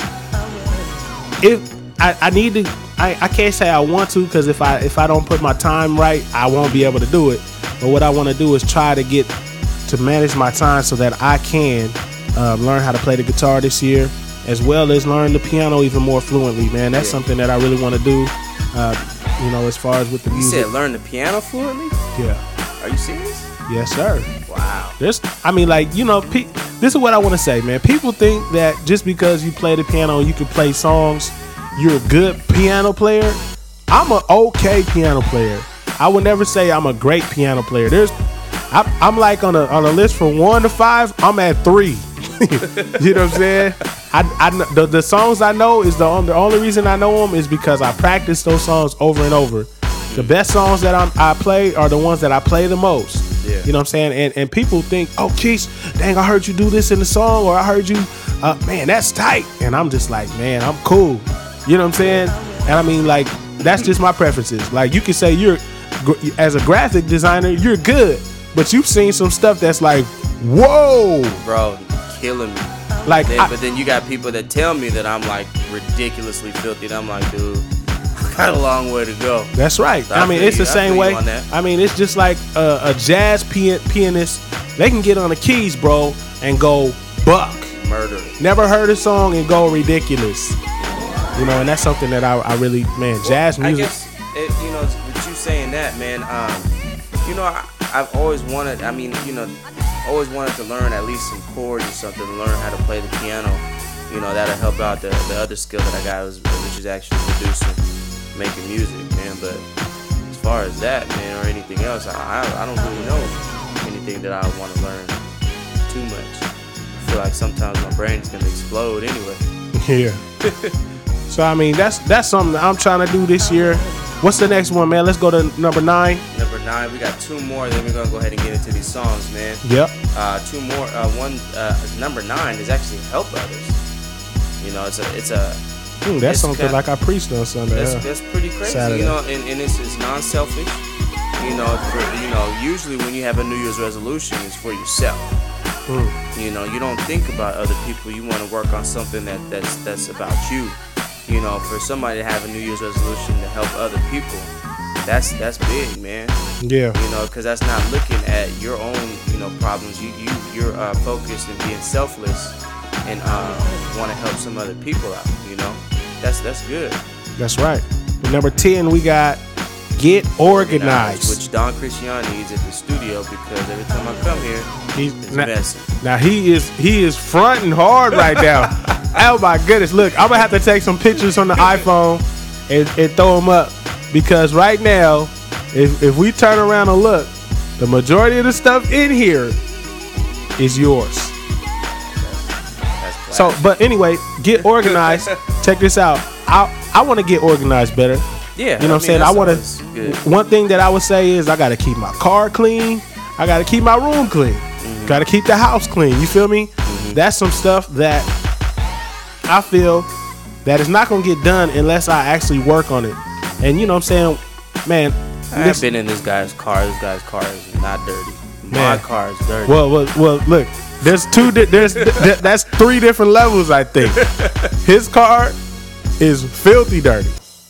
If I, I need to, I, I can't say I want to, because if I if I don't put my time right, I won't be able to do it. But what I want to do is try to get to manage my time so that I can uh, learn how to play the guitar this year, as well as learn the piano even more fluently, man. That's Yeah. something that I really want to do. Uh, you know, as far as with the You music. said learn the piano fluently? Yeah. Are you serious? Yes, sir. Wow. There's, I mean, like, you know, pe- this is what I want to say, man. People think that just because you play the piano and you can play songs, you're a good piano player. I'm an okay piano player. I would never say I'm a great piano player. There's, I, I'm like on a on a list from one to five. I'm at three. You know what I'm saying? I, I kn- the, the songs I know is the only, the only reason I know them is because I practice those songs over and over. The best songs that I'm, I play are the ones that I play the most. Yeah. You know what I'm saying? And and people think, oh, Keith, dang, I heard you do this in the song, or I heard you, uh, man, that's tight. And I'm just like, man, I'm cool. You know what I'm saying? And I mean, like, that's just my preferences. Like, you can say you're, gr- as a graphic designer, you're good, but you've seen some stuff that's like, whoa. Bro, killing me. Like, Then- I- but then you got people that tell me that I'm like ridiculously filthy. And I'm like, dude, I got a long way to go. That's right. So I mean, feel it's you. the I same feel way. you on that. I mean, it's just like a, a jazz pian- pianist. They can get on the keys, bro, and go buck. Murder. Never heard a song and go ridiculous. You know, and that's something that I, I really, man, jazz I music. guess, it, you know, with you saying that, man, um, you know, I, I've always wanted, I mean, you know, always wanted to learn at least some chords or something, to learn how to play the piano. You know, that'll help out the, the other skill that I got, was, which is actually producing, making music, man. But as far as that, man, or anything else, I, I, I don't really know anything that I want to learn too much. I feel like sometimes my brain's gonna explode anyway. Yeah. So I mean, that's that's something that I'm trying to do this year. What's the next one, man? Let's go to number nine. Number nine, we got two more. Then we're gonna go ahead and get into these songs, man. Yep. Uh, two more. Uh, one. Uh, number nine is actually help others. You know, it's a. It's a. Hmm, that's it's something kinda- like I preached on Sunday. That's, huh? that's pretty crazy. Saturday. You know, and, and it's, it's non-selfish. You know, for, you know, usually when you have a New Year's resolution, it's for yourself. Hmm. You know, you don't think about other people. You want to work on something that that's that's about you. You know, for somebody to have a New Year's resolution to help other people, that's that's big, man. Yeah. You know, because that's not looking at your own, you know, problems. You you you're uh, focused and being selfless, and uh, want to help some other people out. You know, that's that's good. That's right. But number ten, we got Get Organized. Which Don Christian needs at the studio, because every time I come here, He's it's now, messy. now he is he is fronting hard right now. Oh my goodness! Look, I'm gonna have to take some pictures on the iPhone and, and throw them up, because right now, if if we turn around and look, the majority of the stuff in here is yours. So, but anyway, Get Organized. Check this out. I I want to get organized better. Yeah, You know I what I'm saying? mean, I that's want always good. to. One thing that I would say is I got to keep my car clean. I got to keep my room clean. Mm-hmm. Got to keep the house clean. You feel me? That's some stuff that I feel that is not going to get done unless I actually work on it. And you know what I'm saying? Man, I've listen- been in this guy's car. This guy's car is not dirty. My Man. car is dirty. Well, well, well, look. There's two. Di- there's th- that's three different levels. I think his car is filthy dirty.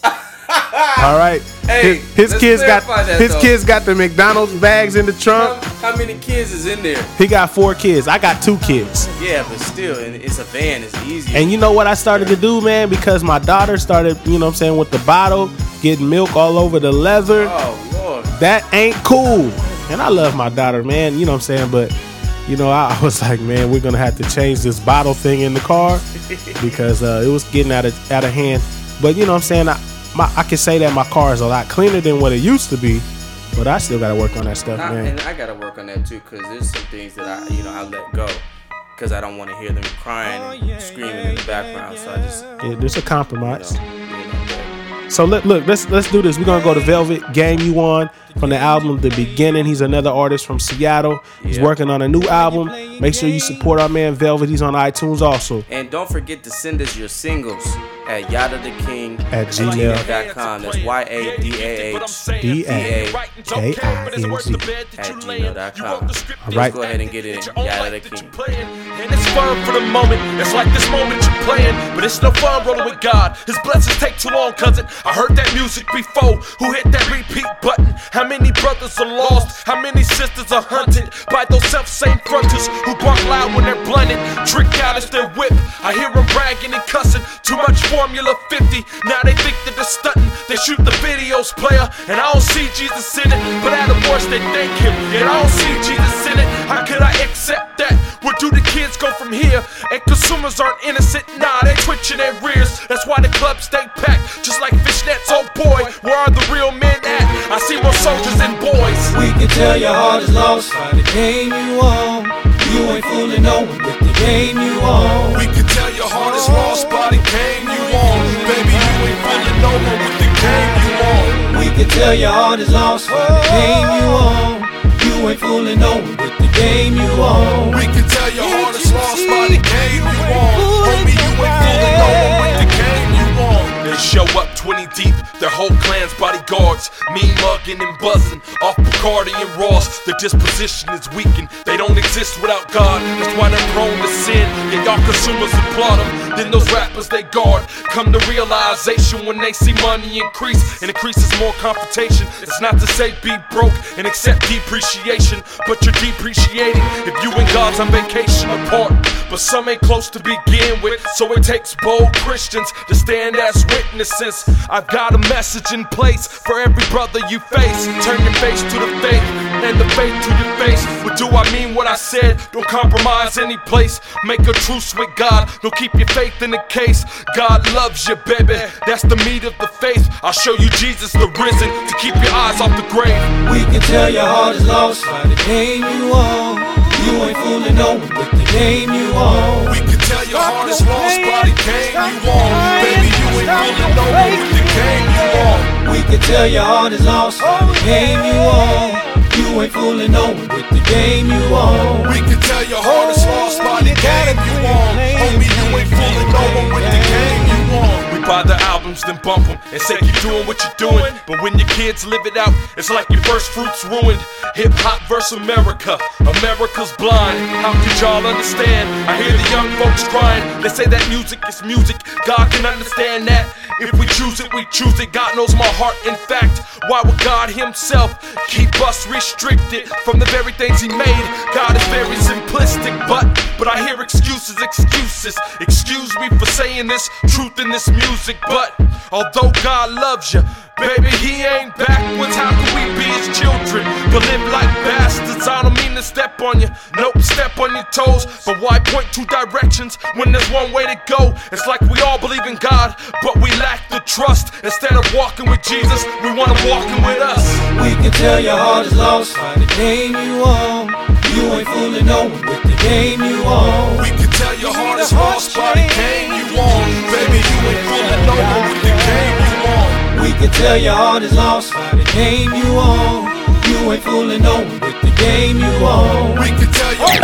All right. Hey, his, his let's kids got clarify that, his though. kids got the McDonald's bags in the trunk. How, how many kids is in there? He got four kids. I got two kids. Yeah, but still, and it's a van. It's easy. And you know what I started to do, man? Because my daughter started, you know what I'm saying, with the bottle, getting milk all over the leather. Oh, Lord. That ain't cool. And I love my daughter, man. You know what I'm saying? But, you know, I, I was like, man, we're going to have to change this bottle thing in the car because uh, it was getting out of out of hand. But, you know what I'm saying? I, my, I can say that my car is a lot cleaner than what it used to be. But I still got to work on that stuff, I, man. and I got to work on that, too, because there's some things that I, you know, I let go. Because I don't want to hear them crying and screaming in the background. So I just... Yeah, there's a compromise. You know, you know, So let, look, let's let's do this. We're gonna go to Velvet, Game You On, from the album The Beginning. He's another artist from Seattle. He's Yeah. working on a new album. Make sure you support our man Velvet. He's on iTunes also. And don't forget to send us your singles at yada the king At gmail dot com. That's Y A D A H D A K I N G at gmail dot com. All right. Go ahead and get it in Yada the King. And it's fun for the moment. It's like this moment you're playing, but it's no fun rolling with God. His blessings take too long, cousin. I heard that music before. Who hit that repeat button? How many brothers are lost? How many sisters are hunted by those self-same fronters who bark loud when they're blunted? Trick out is their whip. I hear them bragging and cussing. Too much Formula fifty. Now they think that they're stunting. They shoot the videos, player, and I don't see Jesus in it. But at a voice they thank him, and I don't see Jesus in it. How could I accept that? Where do the kids go from here? And consumers aren't innocent. Nah, they twitching their rears. That's why the clubs stay packed, just like fishnets. Oh boy, where are the real men at? I see more soldiers and boys. We can tell your heart is lost by the game you on. You ain't fooling no one with the game you on. We can tell your heart is lost by the game you on. Baby, you ain't fooling no one with the game you on. We can tell your heart is lost by the game you on. You ain't fooling no one with the game you on. We can tell your heart is lost by the game you on. Homie, you ain't fooling no one with the game you on. They show up twenty deep, their whole clan's bodyguards. Me mugging and buzzing off Bacardi and Ross. Their disposition is weakened, they don't exist without God. That's why they're prone to sin, yeah, y'all consumers applaud them. Then those rappers they guard come to realization when they see money increase. And increases more confrontation. It's not to say be broke and accept depreciation, but you're depreciating if you and God's on vacation apart. But some ain't close to begin with, so it takes bold Christians to stand as witnesses. I've got a message in place for every brother you face. Turn your face to the faith and the faith to your face. But do I mean what I said? Don't compromise any place. Make a truce with God. Don't keep your faith in the case. God loves you, baby. That's the meat of the faith. I'll show you Jesus the risen to keep your eyes off the grave. We can tell your heart is lost by the game you on. You ain't fooling no one with the game you on. We can tell your heart is lost by the game you on. Baby, you ain't fooling no one with the game you on. We can tell your heart is lost by the game you on. You ain't fooling no one with the game you on. We can tell your heart is lost by the game you on. Homie, you ain't fooling no one with the game you on. We buy the albums, then bump them and say you're doing what you're doing. But when your kids live it out, it's like your first fruit's ruined. Hip hop versus America, America's blind. How could y'all understand? I hear the young folks crying. They say that music is music. God can understand that. If we choose it, we choose it. God knows my heart. In fact, why would God himself keep us restricted from the very things he made? God is very simplistic, but but I hear excuses, excuses. Excuse me for saying this, truth in this music, but although God loves you, baby, he ain't backwards. How can we be his children but live like bastards? I don't mean to step on you, nope, step on your toes. But why point two directions when there's one way to go? It's like we all believe in God, but we lack the trust. Instead of walking with Jesus, we want him walking with us. We can tell your heart is lost by the game you on. You ain't fooling no one with the game you on. We can tell your heart is lost by the game you on. Baby, you ain't fooling no one with the game you on. We can tell your heart is lost by the game you on. You ain't fooling no one with the game you on. We can tell you.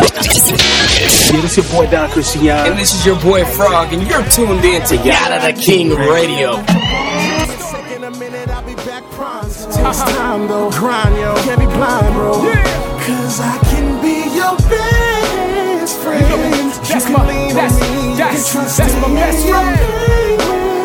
Yeah, this your boy Don Cristiano. And this is your boy Frog, and you're tuned in to Yada the King Radio. Takes time though, grind yo, can't be blind bro. Cause I can be your best friend. That's my, that's, that's, that's my best friend.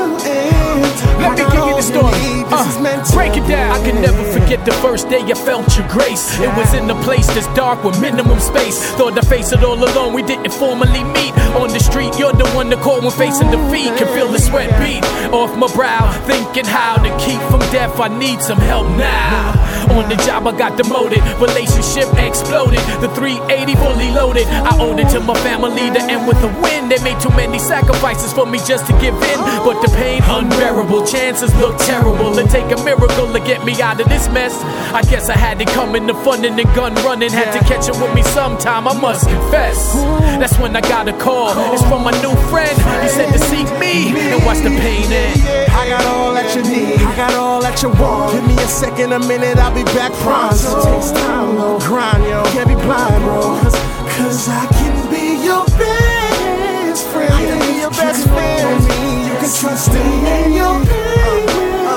Let me give you the story. Uh, break it down. I can never forget the first day I felt your grace. It was in a place that's dark with minimum space. Thought I faced it all alone. We didn't formally meet on the street. You're the one to call when facing defeat. Can feel the sweat beat off my brow. Thinking how to keep from death. I need some help now. On the job I got demoted. Relationship exploded. The three eighty fully loaded. I owed it to my family to end with a win. They made too many sacrifices for me just to give in. But the pain unbearable. Chances look terrible. It take a miracle to get me out of this mess. I guess I had it coming, the fun and the gun running. Had to catch it with me sometime, I must confess. That's when I got a call. It's from my new friend. He said to seek me and watch the pain end. I got all that you need, I got all that you want. Give me a second, a minute, I'll be back pronto. Takes time, though. Grind, yo. Can't be blind, bro. Cause, Cause I can be your best friend. I can be your best friend. You can trust in your pain.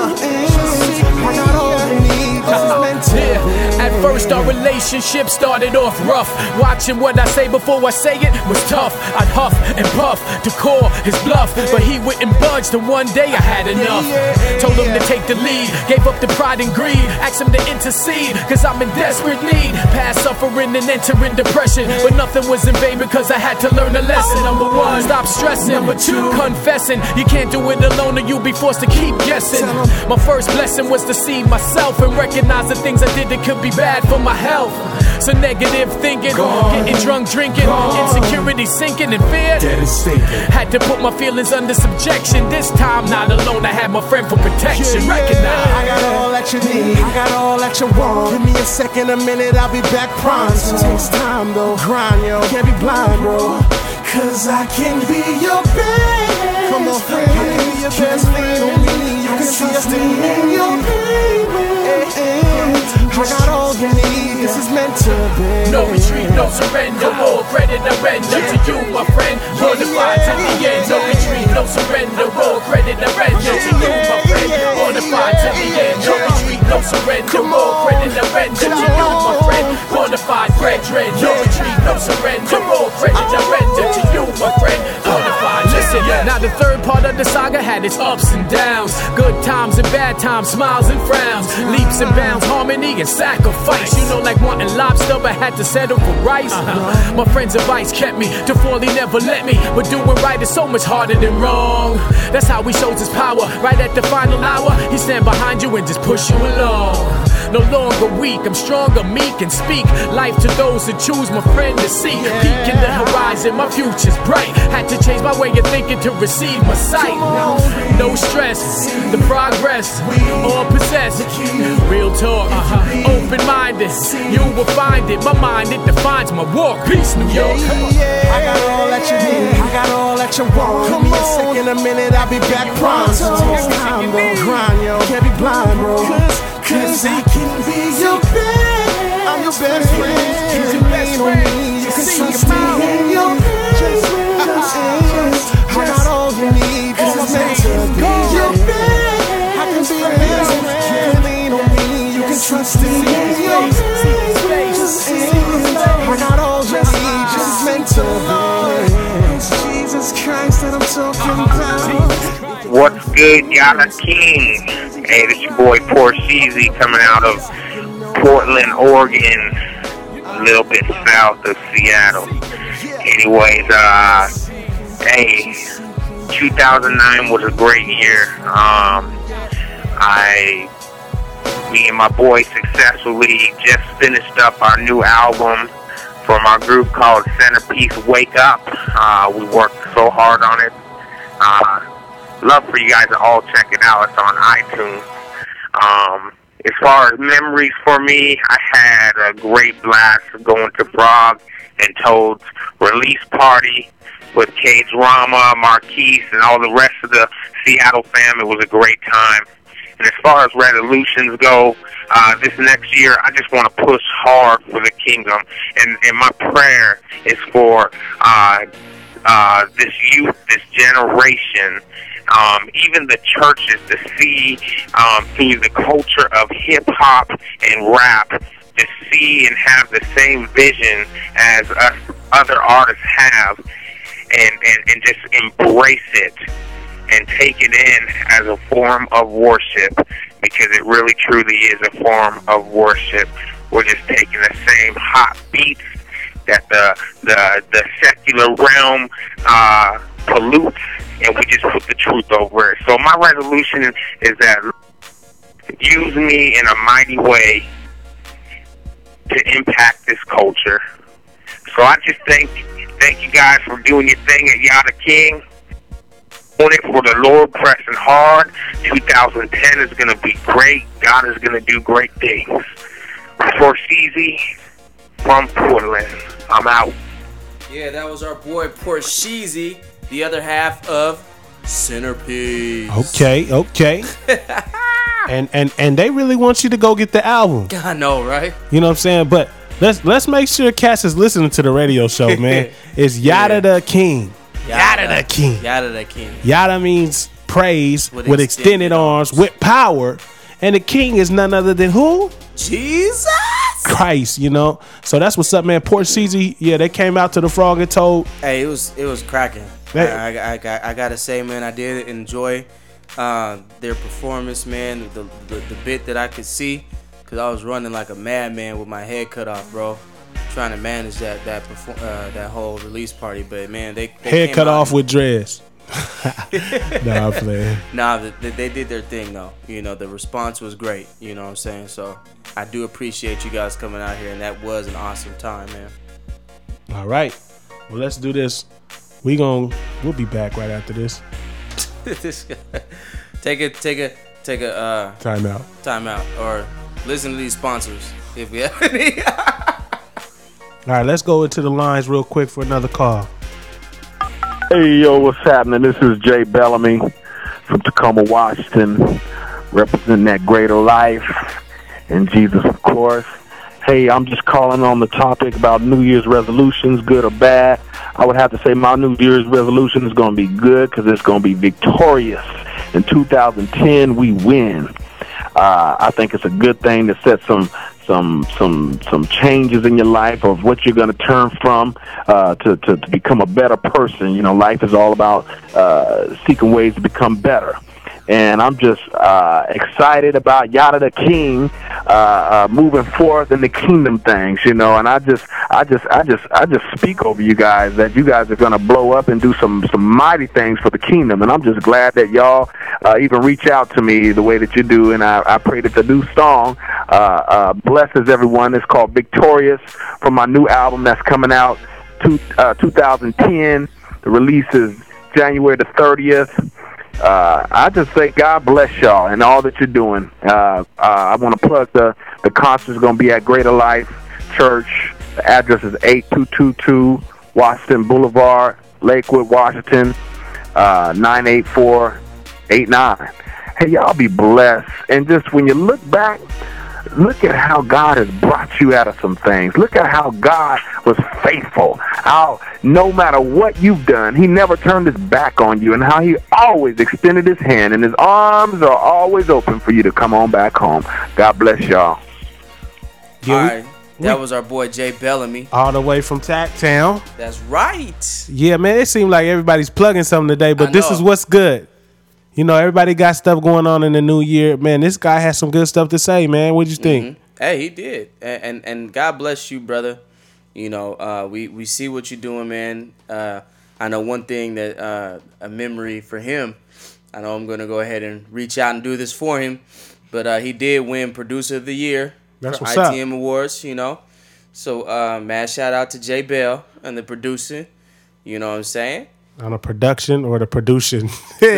I got all you need. This is meant to be. At first our relationship started off rough. Watching what I say before I say it was tough. I'd huff and puff to call his bluff, but he wouldn't budge. Then one day I had enough. Told him to take the lead, gave up the pride and greed. Asked him to intercede, cause I'm in desperate need. Past suffering and entering depression, but nothing was in vain because I had to learn a lesson. Number one, stop stressing. Number two, confessing. You can't do it alone or you'll be forced to keep guessing. My first blessing was to see myself and recognize the things I did that could be bad for my health. So negative thinking, getting drunk, drinking, insecurity sinking and fear. Had to put my feelings under subjection. This time not alone, I had my friend for protection. Recognize I got all that you need, I got all that you want. Give me a second, a minute, I'll be back pronto. Takes time though, grind, yo. Can't be blind, bro. Cause I can be your best. Come on, friend. I can be your best friend. You can trust in your pain. I got all you need, this is meant to be. No retreat, no surrender, all credit I render to you, my friend. Bonafide to the end. No retreat, no surrender, all credit I render to you, my friend. Bonafide to the end. No retreat, no surrender, all credit I render to you, my friend. Bonafide brethren. No retreat, no surrender, all credit I render to you, my friend. Bonafide. Listen, now the third part of the saga had its ups and downs, good times and bad times, smiles and frowns, leaps and bounds, harmony and sacrifice. You know, like wanting lobster, but had to settle for rice. Uh-huh. My friend's advice kept me to fall, he never let me. But doing right is so much harder than wrong. That's how he shows his power. Right at the final hour, he stand behind you and just push you along. No longer weak, I'm stronger, meek, and speak life to those who choose my friend to see. Peek in the horizon, my future's bright. Had to change my way of thinking to receive my sight. No stress, the progress, all possessed. Real talk, uh-huh. Open-minded, you will find it. My mind, it defines my walk. Peace, New York. I got all that you need, I got all that you want. Give me a second, a minute, I'll be back pronto. Takes time though, grind, yo. Can't be blind, bro. Cause I can be your best. I'm your best friend. You can lean on me, you can trust me in your pain. I got all you need, cause it's meant to be your best. I can be your best friend. You can lean on me, you can trust me in your pain. I got all you need, just meant to be. It's Jesus Christ that I'm talking about. What's good, Yala King? Hey, this your boy Porcheezy coming out of Portland, Oregon, a little bit south of Seattle. Anyways, uh, hey, two thousand nine was a great year. Um, I, me and my boy successfully just finished up our new album from our group called Centerpiece Wake Up. Uh, we worked so hard on it. Uh, Love for you guys to all check it out. It's on iTunes. Um, as far as memories for me, I had a great blast going to Brog and Toad's release party with Cage Rama, Marquise, and all the rest of the Seattle fam. It was a great time. And as far as resolutions go, uh, this next year, I just want to push hard for the kingdom. And, and my prayer is for uh, uh, this youth, this generation, Um, even the churches, to see um, through the culture of hip-hop and rap to see and have the same vision as us other artists have, and, and, and just embrace it and take it in as a form of worship, because it really truly is a form of worship. We're just taking the same hot beats that the the, the secular realm uh, pollutes, and we just put the truth over it. So my resolution is that use me in a mighty way to impact this culture. So I just thank thank you guys for doing your thing at Yada King. On it for the Lord, pressing hard. two thousand ten is going to be great. God is going to do great things. For Ceezy from Portland, I'm out. Yeah, that was our boy Porcheezy, the other half of Centerpiece. Okay, okay. and and and they really want you to go get the album. I know, right? You know what I'm saying? But let's let's make sure Cass is listening to the radio show, man. It's Yada yeah. the King. Yada, Yada the King. Yada the King. Yada means praise with, with extended, extended arms, arms, with power. And the King is none other than who? Jesus Christ, you know. So that's what's up, man. Porcheezy, yeah, they came out to the Frog and Toad. Hey, it was it was cracking. I, I, I, I gotta say, man, I did enjoy uh, their performance, man. The, the the bit that I could see, cause I was running like a madman with my head cut off, bro. Trying to manage that that perform, uh, that whole release party, but man, they, they head cut off with dreads. Nah, I'm playing. Nah, they, they did their thing though. You know, the response was great. You know what I'm saying? So I do appreciate you guys coming out here, and that was an awesome time, man. All right, well, let's do this. We gon' we'll be back right after this. this take a take a take a uh, time out. Time out, or listen to these sponsors if we have any. All right, let's go into the lines real quick for another call. Hey, yo, what's happening? This is Jay Bellamy from Tacoma, Washington, representing that greater life and Jesus, of course. Hey, I'm just calling on the topic about New Year's resolutions, good or bad. I would have to say my New Year's resolution is going to be good because it's going to be victorious. In two thousand ten, we win. Uh, I think it's a good thing to set some some some some changes in your life of what you're going to turn from uh, to, to to become a better person. You know, life is all about uh, seeking ways to become better. And I'm just uh, excited about Yada the King uh, uh, moving forth in the kingdom things, you know. And I just, I just, I just, I just speak over you guys that you guys are gonna blow up and do some some mighty things for the kingdom. And I'm just glad that y'all uh, even reach out to me the way that you do. And I, I pray that the new song uh, uh, blesses everyone. It's called Victorious from my new album that's coming out two, uh, two thousand ten. The release is January the thirtieth. Uh, I just say God bless y'all and all that you're doing. Uh, uh, I want to plug the, the concert is going to be at Greater Life Church. The address is eighty-two twenty-two Washington Boulevard, Lakewood, Washington, uh, nine eight four eight nine. Hey, y'all be blessed. And just when you look back, look at how God has brought you out of some things. Look at how God was faithful. How no matter what you've done, he never turned his back on you, and how he always extended his hand, and his arms are always open for you to come on back home. God bless y'all. Yeah, all right. That was our boy Jay Bellamy. All the way from Tack Town. That's right. Yeah, man, it seems like everybody's plugging something today, but this is what's good. You know, everybody got stuff going on in the new year. Man, this guy has some good stuff to say, man. What'd you think? Mm-hmm. Hey, he did. And, and and God bless you, brother. You know, uh, we, we see what you're doing, man. Uh, I know one thing that, uh, a memory for him, I know I'm going to go ahead and reach out and do this for him, but uh, he did win Producer of the Year That's for what's I T M up. Awards, you know. So, uh, mad shout out to Jay Bell and the producer. You know what I'm saying? On a production or the production.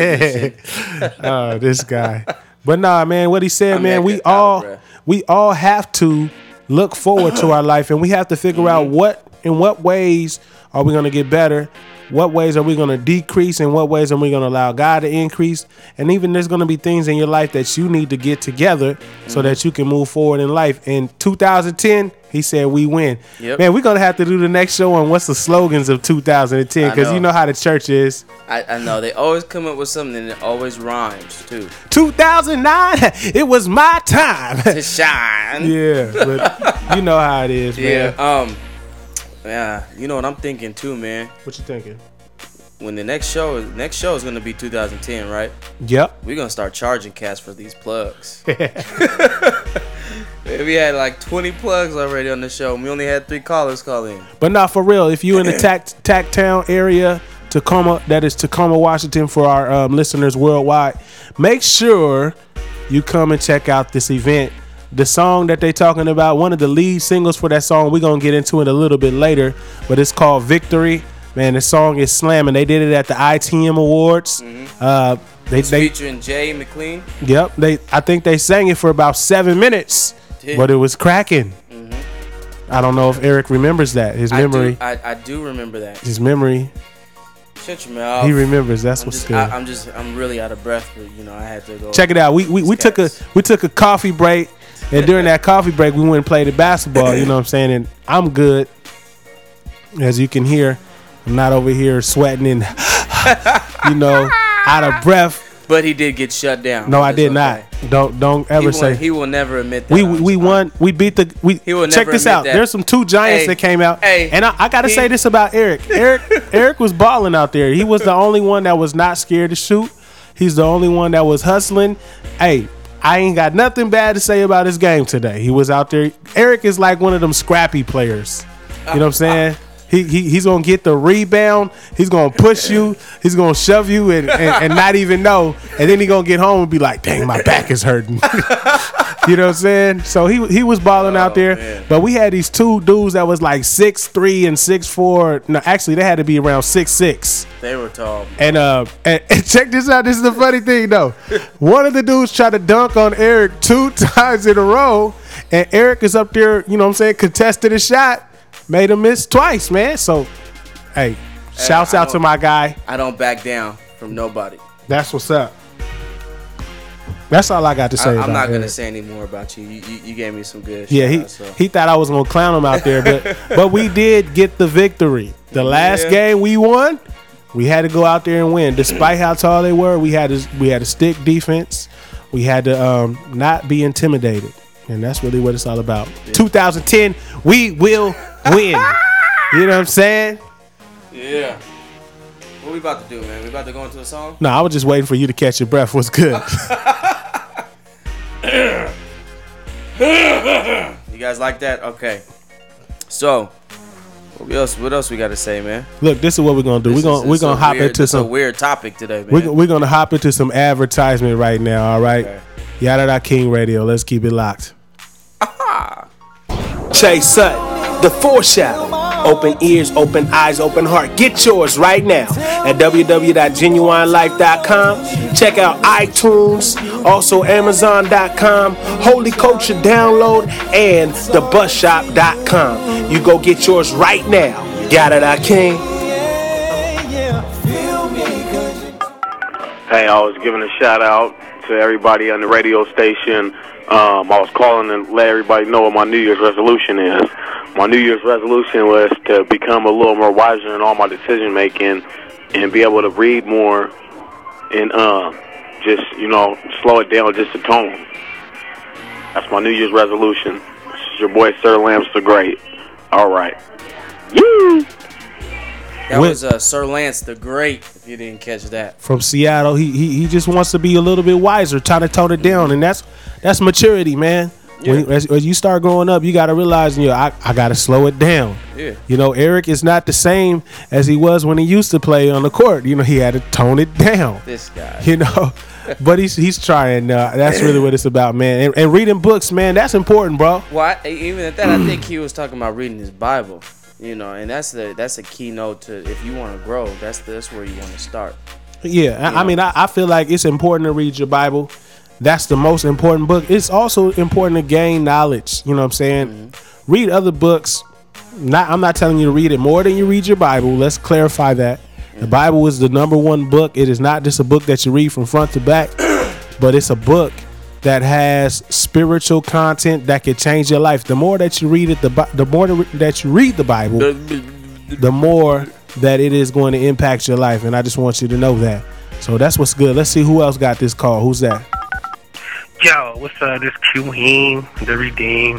Oh, this guy. But nah, man, what he said, I'm man, we all breath. we all have to look forward to our life, and we have to figure out what in what ways are we going to get better, what ways are we going to decrease, and what ways are we going to allow God to increase. And even there's going to be things in your life that you need to get together so that you can move forward in life. In two thousand ten, he said we win. Yep. Man, we're going to have to do the next show on what's the slogans of two thousand ten, because you know how the church is. I, I know. They always come up with something that always rhymes, too. two thousand nine, it was my time to shine. Yeah, but You know how it is, man. Yeah. Um. Yeah. You know what I'm thinking too, man. What you thinking? When the next show is next show is gonna be two thousand ten, right? Yep. We're gonna start charging cats for these plugs. We had like twenty plugs already on the show. And we only had three callers call in. But not for real. If you in the Tack Tack Town area, Tacoma, that is Tacoma, Washington, for our um, listeners worldwide, make sure you come and check out this event. The song that they talking about, one of the lead singles for that song, we're gonna get into it a little bit later, but it's called Victory. Man, the song is slamming. They did it at the I T M Awards. Mm-hmm. Uh, they, It's they, featuring Jay McLean. yep. They, I think they sang it for about seven minutes, Yeah. but it was cracking. Mm-hmm. I don't know if Eric remembers that. His I memory, do, I, I do remember that. his memory. Shut your mouth. He remembers. That's I'm what's just, good. I, I'm just, I'm really out of breath. But, you know, I had to go. Check it out. We we, we took a we took a coffee break, and during that coffee break, we went and played the basketball. You know what I'm saying? And I'm good, as you can hear. I'm not over here sweating and you know out of breath. But he did get shut down. No, I did not. Don't don't ever he will, say. He will never admit that. We we won. We beat the. We He will check never this admit out. that. There's some two giants Hey, that came out, hey, and I, I got to he- say this about Eric. Eric Eric was balling out there. He was the only one that was not scared to shoot. He's the only one that was hustling. Hey, I ain't got nothing bad to say about his game today. He was out there. Eric is like one of them scrappy players. You know what I'm saying? He, he he's gonna get the rebound. He's gonna push you. He's gonna shove you and, and, and not even know. And then he gonna get home and be like, "Dang, my back is hurting." You know what I'm saying? So he he was balling out there. man. But we had these two dudes that was like six three and six four. No, actually they had to be around six six. They were tall. And uh, and, and check this out. This is the funny thing though. One of the dudes tried to dunk on Eric two times in a row, and Eric is up there. You know what I'm saying? Contested a shot. Made him miss twice, man. So, hey, shouts I out to don't- my guy. I don't back down from nobody. That's what's up. That's all I got to say I, about I'm not gonna Eric. say any more about you. You, you. you gave me some good. Yeah, he shout-outs, so. he thought I was gonna clown him out there, but but we did get the victory. The last Yeah. game we won, we had to go out there and win. Despite how tall they were, we had to we had to stick defense. We had to um, not be intimidated, and that's really what it's all about. twenty ten, we will win. You know what I'm saying? Yeah. What we about to do, man? We about to go into a song? No, I was just waiting for you to catch your breath. What's good? You guys like that? Okay. So, what else? What else we got to say, man? Look, this is what we're gonna do. This We're is- gonna we're this gonna a hop weird, into this some. a weird topic today, man. We're, we're gonna hop into some advertisement right now. All right, Yada King Radio. Let's keep it locked. Chase Sutton, the foreshadow. Open ears, open eyes, open heart. Get yours right now at w w w dot genuine life dot com. Check out iTunes, also amazon dot com, Holy Culture Download, and the bus shop dot com. You go get yours right now. Yada King. Hey, I was giving a shout out to everybody on the radio station. Um, I was calling to let everybody know what my New Year's resolution is. My New Year's resolution was to become a little more wiser in all my decision making and be able to read more and uh, just, you know, slow it down just a tone. That's my New Year's resolution. This is your boy Sir Lance the Great. All right. Woo! That was uh, Sir Lance the Great, if you didn't catch that. From Seattle, he, he he just wants to be a little bit wiser, trying to tone it down, and that's that's maturity, man. When, as, as you start growing up, you got to realize, you know, I, I got to slow it down. Yeah. You know, Eric is not the same as he was when he used to play on the court. You know, he had to tone it down. This guy. You know, but he's he's trying. Uh, that's really what it's about, man. And, and reading books, man, that's important, bro. Well, I, even at that, I think he was talking about reading his Bible. You know, and that's the that's a keynote to if you want to grow. That's that's where you want to start. Yeah, I, I mean, I, I feel like it's important to read your Bible. That's the most important book. It's also important to gain knowledge. You know what I'm saying? Mm-hmm. Read other books. Not, I'm not telling you to read it more than you read your Bible. Let's clarify that. Mm-hmm. The Bible is the number one book. It is not just a book that you read from front to back, but it's a book that has spiritual content that can change your life. The more that you read it, the the more that you read the Bible, the more that it is going to impact your life. And I just want you to know that. So that's what's good. Let's see who else got this call. Who's that? Yo, what's up? This Q Heen, the Redeem.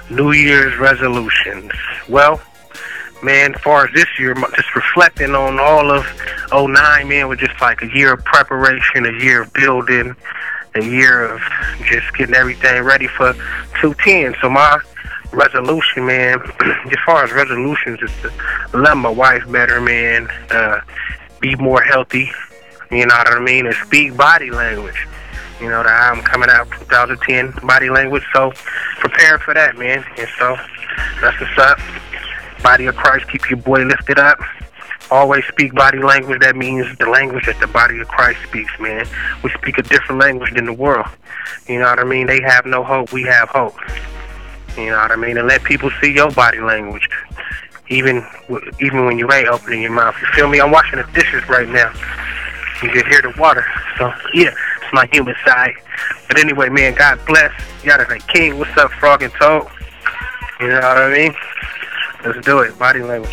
New Year's resolutions. Well, man, as far as this year, just reflecting on all of oh nine, man, was just like a year of preparation, a year of building, a year of just getting everything ready for two ten. So my resolution, man, as far as resolutions, is to love my wife better, man, uh, be more healthy, you know what I mean, and speak body language. You know, that I'm coming out twenty ten body language, so prepare for that, man. And so that's what's up. Body of Christ, keep your boy lifted up. Always speak body language. That means the language that the body of Christ speaks, man. We speak a different language than the world. You know what I mean? They have no hope. We have hope. You know what I mean? And let people see your body language, even even when you ain't opening your mouth. You feel me? I'm washing the dishes right now. You can hear the water. So, yeah, it's my human side. But anyway, man, God bless. Y'all are like King. What's up, Frog and Toad? You know what I mean? Let's do it. Body language.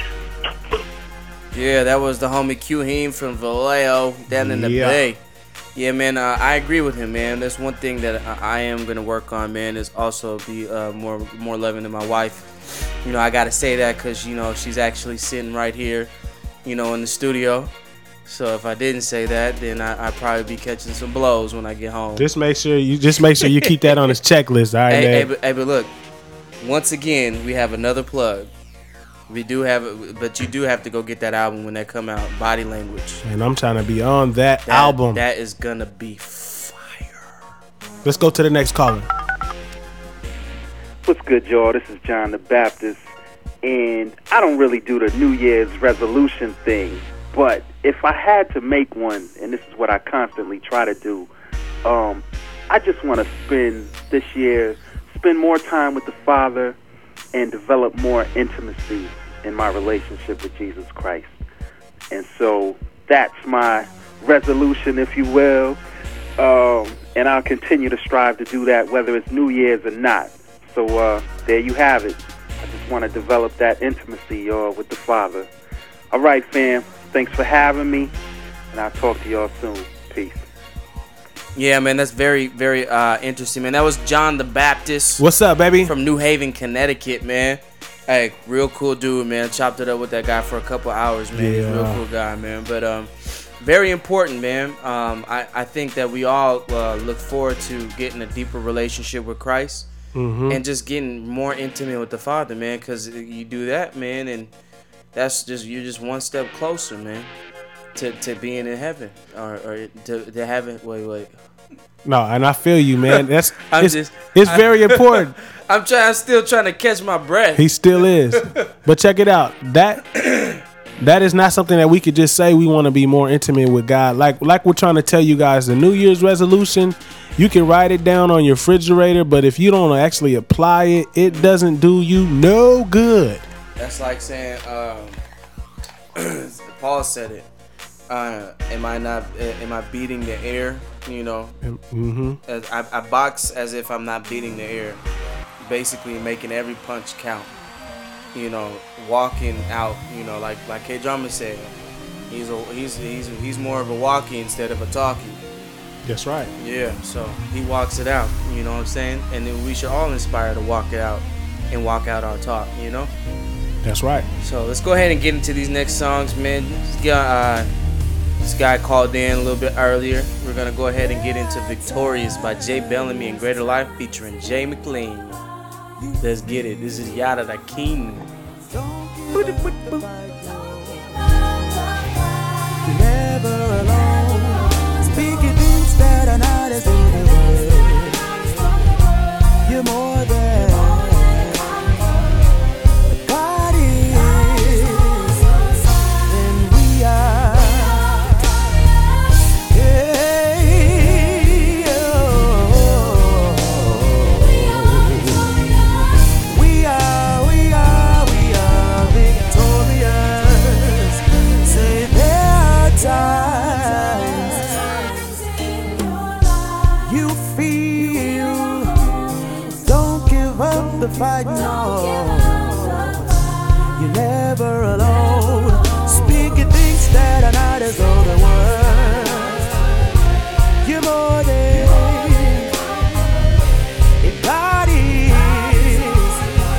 Yeah, that was the homie Q-Heem from Vallejo down in the Yeah. Bay. Yeah, man, uh, I agree with him, man. That's one thing that I, I am going to work on, man, is also be uh, more more loving to my wife. You know, I got to say that because, you know, she's actually sitting right here, you know, in the studio. So if I didn't say that, then I, I'd probably be catching some blows when I get home. Just make sure you just make sure you keep that on his checklist, all right, hey, man? hey, but, hey, but look, once again, we have another plug. We do have it, but you do have to go get that album when that come out, Body Language. And I'm trying to be on that, That- album. That is gonna be. Let's go to the next caller. What's good, y'all? This is John the Baptist, and I don't really do the New Year's resolution thing, but if I had to make one, and this is what I constantly try to do, um, I just want to spend this year, spend more time with the Father and develop more intimacy in my relationship with Jesus Christ. And so that's my resolution, if you will, um, and I'll continue to strive to do that whether it's New Year's or not. So uh, there you have it. I just want to develop that intimacy uh, with the Father. All right, fam. Thanks for having me, and I'll talk to y'all soon. Peace. Yeah, man, that's very, very uh, interesting, man. That was John the Baptist. What's up, baby? From New Haven, Connecticut, man. Hey, real cool dude, man. Chopped it up with that guy for a couple hours, man. He's a real Yeah. cool guy, man. But um, very important, man. Um, I, I think that we all uh, look forward to getting a deeper relationship with Christ. Mhm. And just getting more intimate with the Father, man, because you do that, man, and that's just you're just one step closer, man, to, to being in heaven or, or to, to having wait wait. No, and I feel you, man. That's I'm it's, just- it's I- very important. I'm trying. I'm still trying to catch my breath. He still is. But check it out. That that is not something that we could just say we want to be more intimate with God. Like like we're trying to tell you guys, the New Year's resolution, you can write it down on your refrigerator, but if you don't actually apply it, it doesn't do you no good. That's like saying, um, Paul said it. Uh, am I not? Am I beating the air? You know, Mm-hmm. as I, I box as if I'm not beating the air, basically making every punch count. You know, walking out. You know, like like K Drama said, he's a he's he's he's more of a walkie instead of a talkie. That's right. Yeah, so he walks it out. You know what I'm saying? And then we should all inspire to walk it out and walk out our talk. You know. That's right. So let's go ahead and get into these next songs, man. This guy, uh, this guy called in a little bit earlier. We're gonna go ahead and get into "Victorious" by Jay Bellamy and Greater Life featuring Jay McLean. Let's get it. This is Yada the King. Never alone. Speaking things that are not as good. You're more than God is, and we are. Hey, oh. We are, we are, we are victorious. Say there are times you feel, don't give up the fight, no. You're never alone. Speaking things that are not as though they were. You're more than if God is,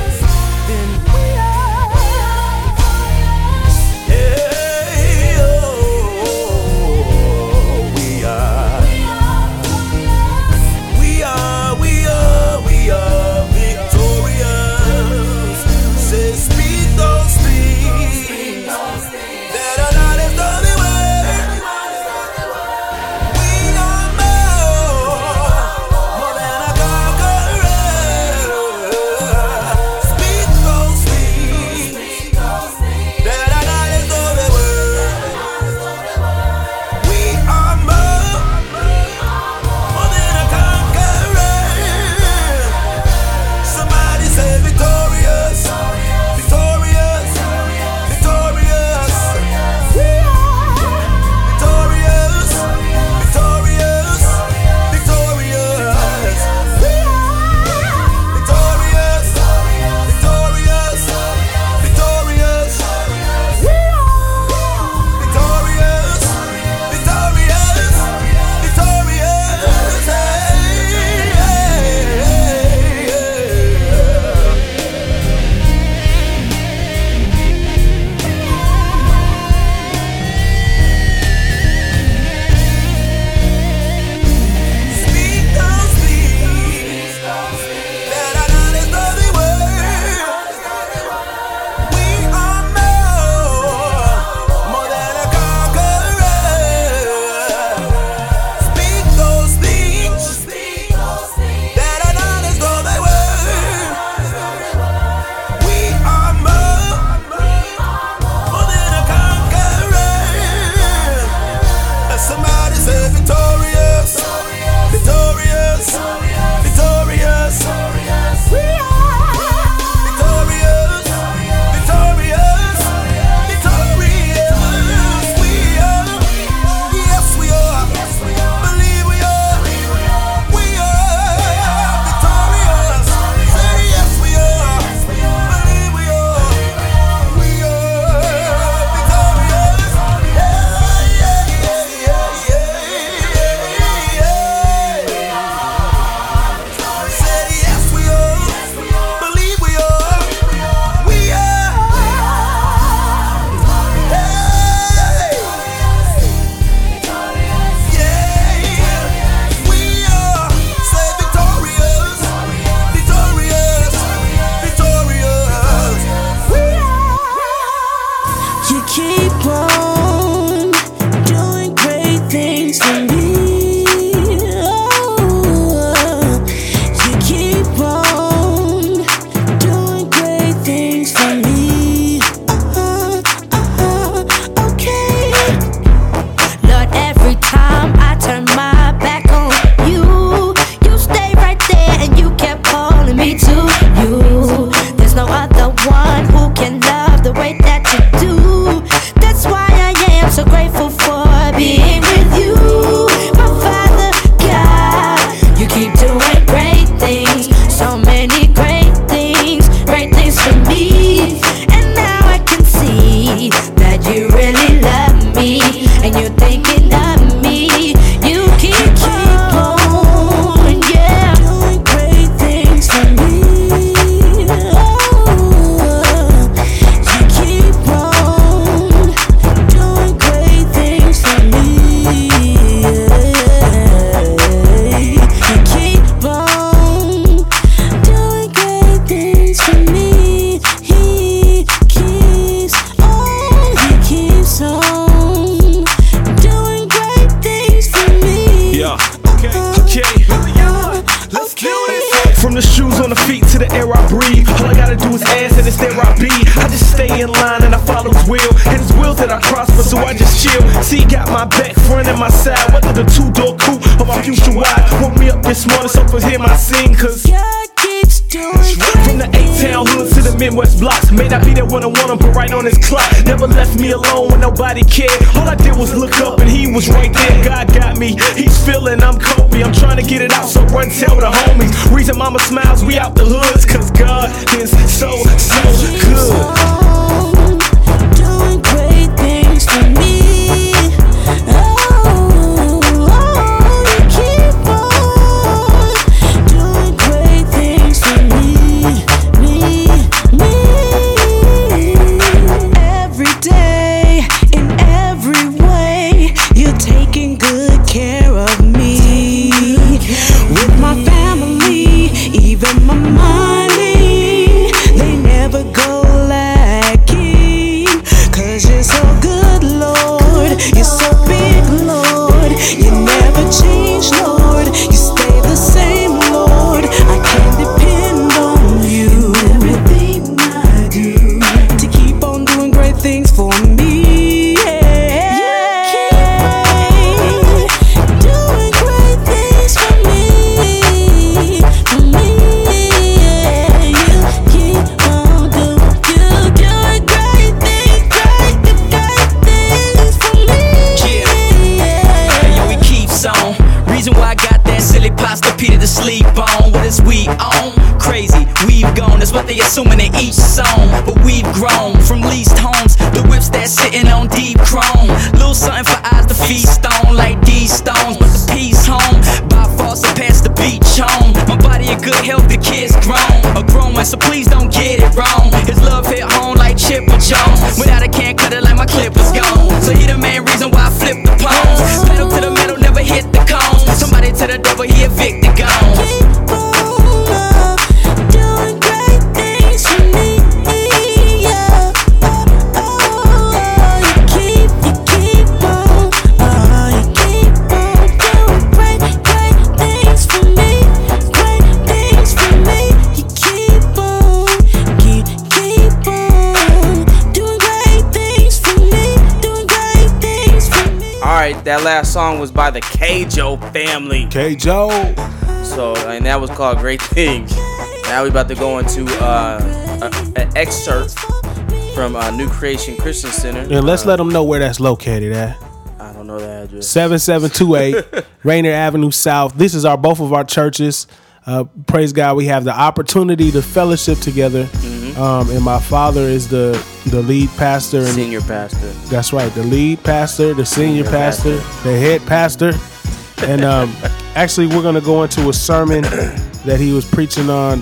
From the shoes on the feet to the air I breathe, all I gotta do is ask and it's there I be. I just stay in line and I follow his will, and his will that I prosper, so I just chill. See, he got my back, front and my side, whether the two-door coupe or my future wide. Woke me up this morning so for him I sing, cause God keeps doing from the eight-town hoods to the Midwest blocks. May not be there when I want him, but right on his clock. Never left me alone when nobody cared. All I did was look up and he was right there. God got me, he's feeling I'm Kobe. I'm trying to get it out, so run tell the homies. Reason mama smiles, we out the hoods, cause God is so, so good. Doing great things for me. Oh, oh, you keep on doing great things for me, me, me. Every day, in every way, you're taking good care of me. With my family, even my money, they never go lacking. Cause you're so good, Lord. You're so big, Lord. You never change, Lord. You stay the same, Lord. I can depend on you. Everything I do to keep on doing great things for me. Doing great things for me. For me. You keep on doing, you doing great things, great, great things for me. Hey, yo, he keeps on. Reason why I got that silly pasta Peter to sleep on. What is we on? Crazy, we've gone. That's what they assuming in each song. But we've grown from leased homes. The whips that's sitting on deep chrome. Little something for eyes to feast on, like these stones. But the peace home by far surpass the beach home. My body in good health, the kids grown. A grown one, so please don't get it wrong. His love hit home like Chipper Jones. Without a can cut it like my clip was gone. So he the main reason why I flip the poems. Pedal to the metal, never hit the cones. Somebody to the devil, he evicted gone. Doing great things for me. Yeah. Oh, you keep, you keep on. Oh, you keep on doing great, great things for me. Great things for me. You keep on, keep, keep on doing great things for me. Doing great things for me. Alright, that last song was by the K-Joe family. K-Joe. So, and that was called Great Things. Now we about to go into uh, a, an excerpt from uh, New Creation Christian Center. And let's uh, let them know where that's located at. I don't know the address. seven seven two eight Rainier Avenue South. This is our both of our churches. Uh, praise God, we have the opportunity to fellowship together. Mm-hmm. Um, and my father is the the lead pastor. And Senior pastor. That's right, the lead pastor, the senior, Senior pastor, pastor. the head pastor. And um, actually, we're going to go into a sermon that he was preaching on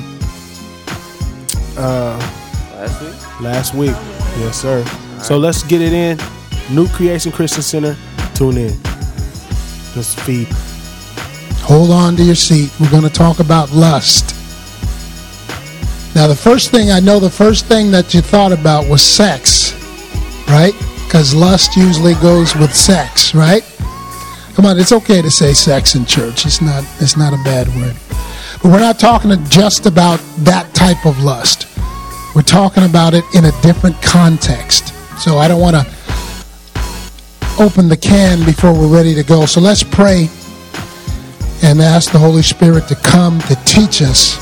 uh, Last week? last week. Yes, sir. So let's get it in. New Creation Christian Center. Tune in. Just feed. Hold on to your seat. We're going to talk about lust. Now, the first thing, I know the first thing that you thought about was sex, right? Because lust usually goes with sex, right? Come on, it's okay to say sex in church. It's not, it's not a bad word. But we're not talking just about that type of lust. We're talking about it in a different context. So I don't want to open the can before we're ready to go. So let's pray and ask the Holy Spirit to come to teach us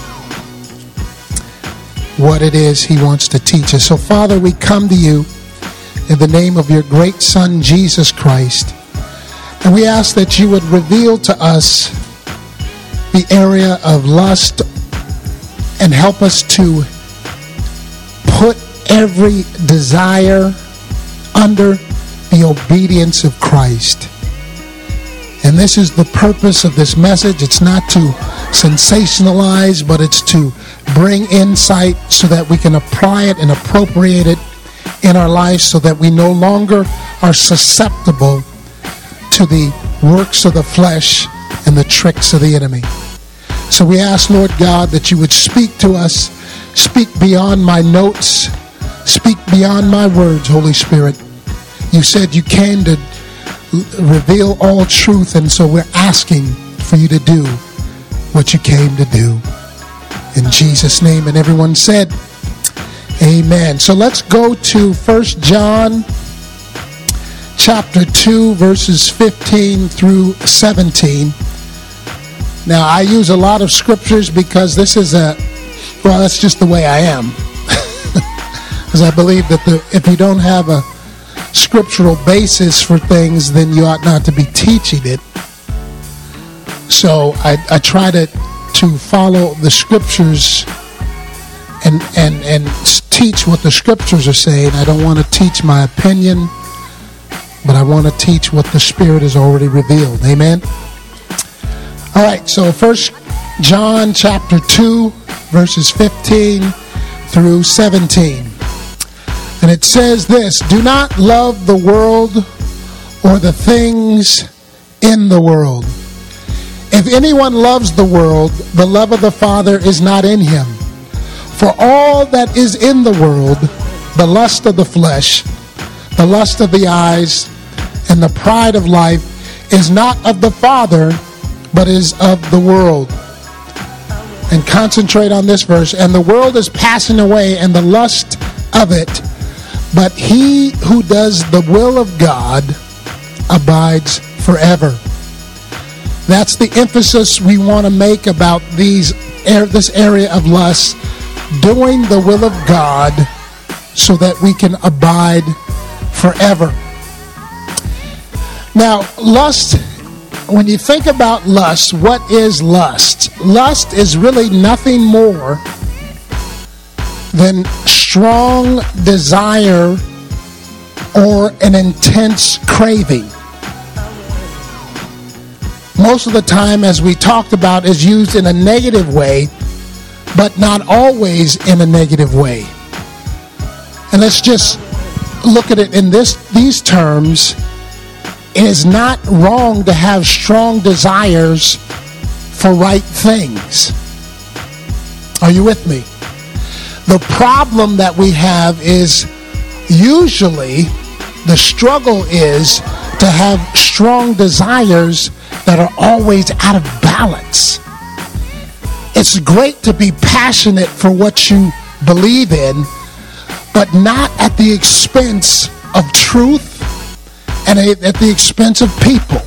what it is he wants to teach us. So Father, we come to you in the name of your great Son, Jesus Christ. And we ask that you would reveal to us the area of lust and help us to put every desire under the obedience of Christ. And this is the purpose of this message. It's not to sensationalize, but it's to bring insight so that we can apply it and appropriate it in our lives so that we no longer are susceptible to the works of the flesh and the tricks of the enemy. So we ask, Lord God, that you would speak to us, speak beyond my notes, speak beyond my words, Holy Spirit. You said you came to reveal all truth, and so we're asking for you to do what you came to do. In Jesus' name. And everyone said, amen. So let's go to First John chapter two, verses fifteen through seventeen. Now, I use a lot of scriptures because this is a, well, that's just the way I am. Because I believe that the, if you don't have a scriptural basis for things, then you ought not to be teaching it. So I, I try to to follow the scriptures and and and teach what the scriptures are saying. I don't want to teach my opinion, but I want to teach what the Spirit has already revealed. Amen. All right, so First John chapter two, verses fifteen through seventeen. And it says this, do not love the world or the things in the world. If anyone loves the world, the love of the Father is not in him. For all that is in the world, the lust of the flesh, the lust of the eyes, and the pride of life is not of the Father, but is of the world. And concentrate on this verse. And the world is passing away, and the lust of it, but he who does the will of God abides forever. That's the emphasis we want to make about these this area of lust, doing the will of God so that we can abide forever. Now, lust, when you think about lust, what is lust? Lust is really nothing more than strong desire or an intense craving. Most of the time, as we talked about, is used in a negative way, but not always in a negative way. And let's just look at it in this these terms. It is not wrong to have strong desires for right things. Are you with me? The problem that we have is usually the struggle is to have strong desires that are always out of balance. It's great to be passionate for what you believe in, but not at the expense of truth and at the expense of people.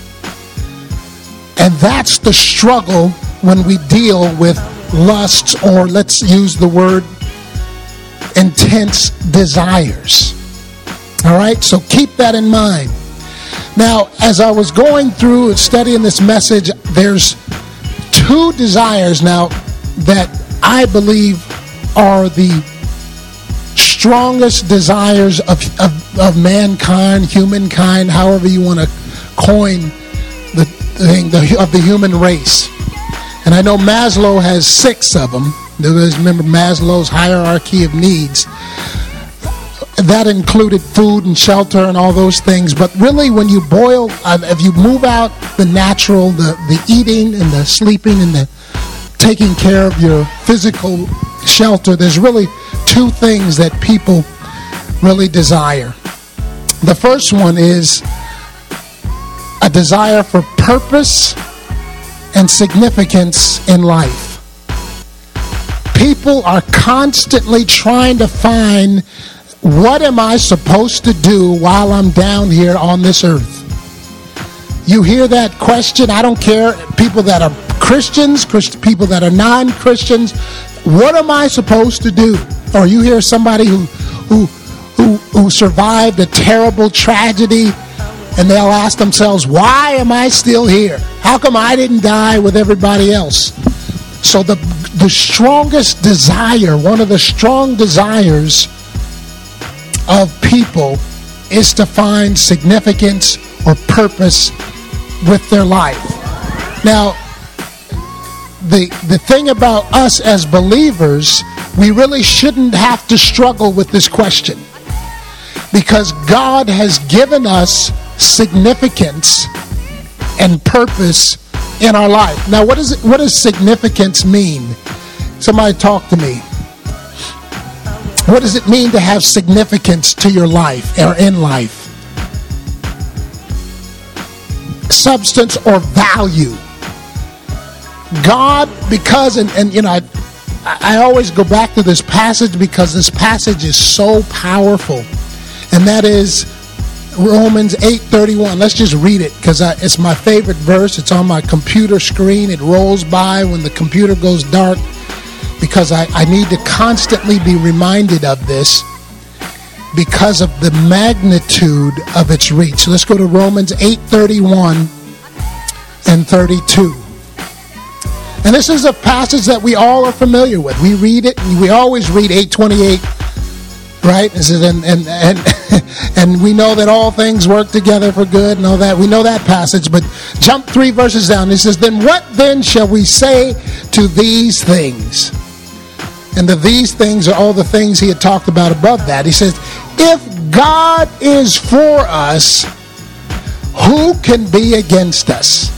And that's the struggle when we deal with lusts, or let's use the word intense desires. All right, so keep that in mind. Now, as I was going through and studying this message, there's two desires now that I believe are the strongest desires of, of, of mankind, humankind, however you want to coin the thing the, of the human race. And I know Maslow has six of them. You guys remember Maslow's hierarchy of needs. That included food and shelter and all those things. But really, when you boil, uh, if you move out the natural, the, the eating and the sleeping and the taking care of your physical shelter, there's really two things that people really desire. The first one is a desire for purpose and significance in life. People are constantly trying to find, what am I supposed to do while I'm down here on this earth? You hear that question, I don't care, people that are Christians, Christ, people that are non-Christians, what am I supposed to do? Or you hear somebody who who who, who survived a terrible tragedy, and they'll ask themselves, why am I still here? How come I didn't die with everybody else? So the the strongest desire, one of the strong desires of people is to find significance or purpose with their life. Now, the the thing about us as believers, we really shouldn't have to struggle with this question, because God has given us significance and purpose in our life. Now, what is it, what does significance mean? Somebody talk to me. What does it mean to have significance to your life or in life? Substance or value. God, because, and, and you know, I, I, I always go back to this passage because this passage is so powerful, and that is Romans eight thirty-one. Let's just read it because it's my favorite verse. It's on my computer screen. It rolls by when the computer goes dark because I, I need to constantly be reminded of this because of the magnitude of its reach. So let's go to Romans eight thirty-one and thirty-two. And this is a passage that we all are familiar with. We read it, and we always read eight twenty-eight, right? And, and, and, and we know that all things work together for good and all that. We know that passage, but jump three verses down. It says, then what then shall we say to these things? And the these things are all the things he had talked about above that. He says, if God is for us, who can be against us?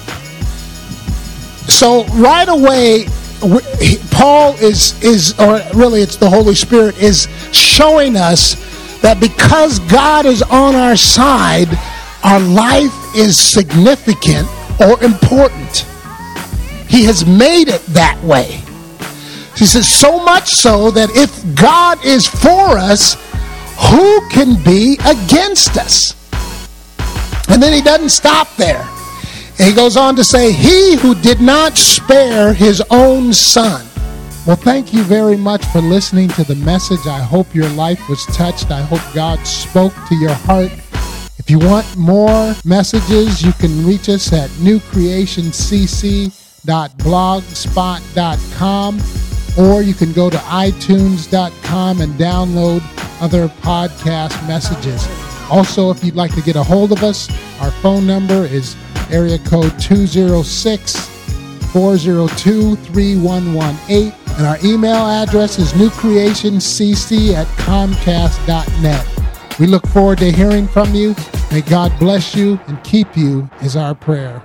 So right away, Paul is, is, or really it's the Holy Spirit, is showing us that because God is on our side, our life is significant or important. He has made it that way. He says, so much so that if God is for us, who can be against us? And then he doesn't stop there. And he goes on to say, he who did not spare his own son. Well, thank you very much for listening to the message. I hope your life was touched. I hope God spoke to your heart. If you want more messages, you can reach us at new creation c c dot blogspot dot com, or you can go to i tunes dot com and download other podcast messages. Also, if you'd like to get a hold of us, our phone number is area code two oh six, four oh two, three one one eight, and our email address is new creation c c at comcast dot net. We look forward to hearing from you. May God bless you and keep you is our prayer.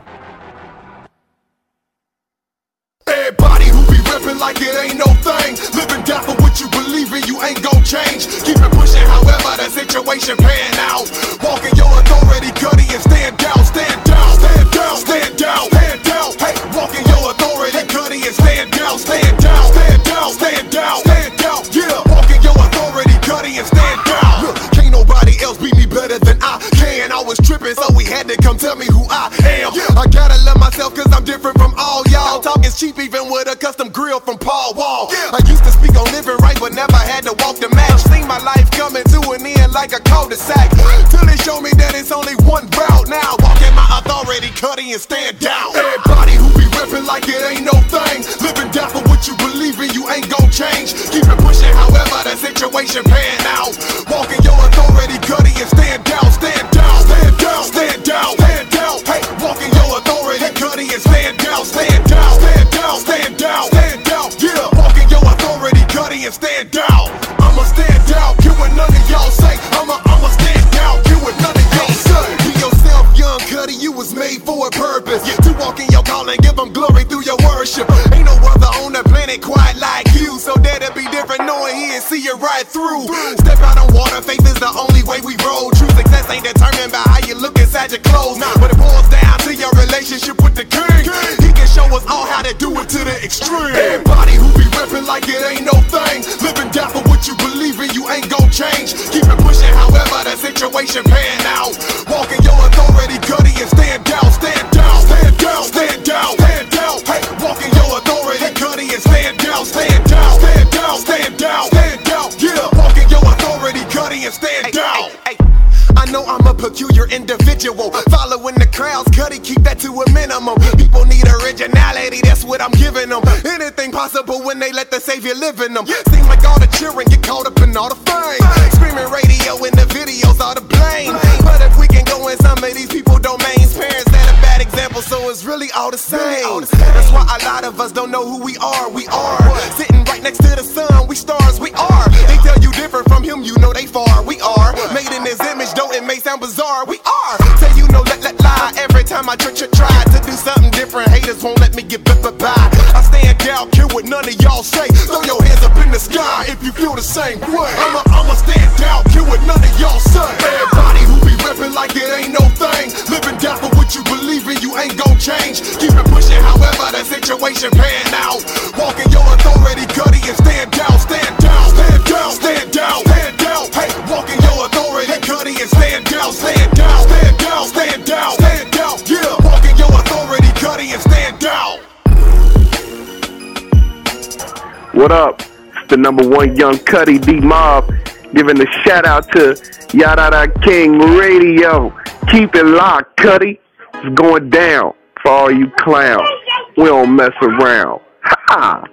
Everybody who be ripping like it ain't no thing, living down for what you believe in, you ain't gon' change. Keep it pushing however the situation pan out. Walk in your authority, Cuddy, and stand down, stand down, stand down, stand down, stand down. Hey, walk in your authority, Cuddy, and stand down, stand down, stand down, stand down, stand down. Yeah, walk in your authority, Cuddy, and stand down. Look, can't nobody else beat me better than I can. I was tripping, so he had to come tell me who I am. I gotta love myself cause I'm different from all y'all. Talk is cheap even with a custom grill from Paul Wall. I used to speak on living right but never had to walk the match. Seen my life coming to an end like a cul-de-sac, till they show me that it's only one route now. Walk in my authority, Cuddy, and stand down. Everybody who be ripping like it ain't no thing, living down for what you believe in, you ain't gon' change. Keep it pushing however the situation pan out. Walk in your authority, Cuddy, and stand down, stand down, stand down, stand down, stand down. Hey, walk in your authority, Cuddy, and stand down, stand down, stand down, stand down, stand down. Yeah, walk in your authority, Cuddy, and stand down. I'ma stand down, kill what none of y'all say. I'ma, I'ma stand down, kill what none of y'all say. Be yourself, young Cuddy, you was made for a purpose. To walk in your calling, give them glory through your worship. Ain't no other on the planet quite like you, so that'll be different knowing he and see you right through. Step out on water, faith is the only way we roll. True success ain't determined by how you look inside your clothes, nah, but it boils down to your relationship with the king. He can show us all how to do it to the extreme. Everybody who be ripping like it ain't no thing, living down for what you believe in, you ain't gon' change. Keep it pushing however the situation pan out. Walk in your authority, Cuddy, and stand down, stand down, stand down, stand down, stand down. Hey, walk in your authority, Cuddy, and stand down, stand down, stand down, stand down, stand down. Yeah, walk in your authority, Cuddy, and stand down. Hey, hey. I know I'm a peculiar individual, following the crowds, Cuddy, keep that to a minimum. People need originality, that's what I'm giving them. Anything possible when they let the Savior live in them. Seem like all the children get caught up in all the fame, screaming radio in the videos, all the blame. But if we can go in some of these people domains, parents set a bad example, so it's really all the same. That's why a lot of us don't know who we are. We are sitting right next to the sun, we stars, we are. They tell you different from him, you know they far. We are made in his image, though it may sound bizarre. We are. Say you know, let, let lie. Every time I try, try, try to do something different, haters won't let me get bit by. I stand down, kill what none of y'all say. Throw your hands up in the sky if you feel the same way. I'ma, I'ma stand down, kill what none of y'all say. Everybody who be ripping like it ain't no thing, living down for what you believe in, you ain't gon' change. Keep it pushing however the situation pan out. now. Walk in your authority, Cuddy, and stand down, stand down, stand down, stand down, stand down. Hey, walk in your authority, Cuddy, and stand down, stand down, stand down, stand down, stand down. Yeah, walk in your authority, Cuddy, and stand down. What up? It's the number one Young Cuddy, D-Mob, giving a shout out to Yada King Radio. Keep it locked, Cuddy. It's going down for all you clowns. We don't mess around. Ha!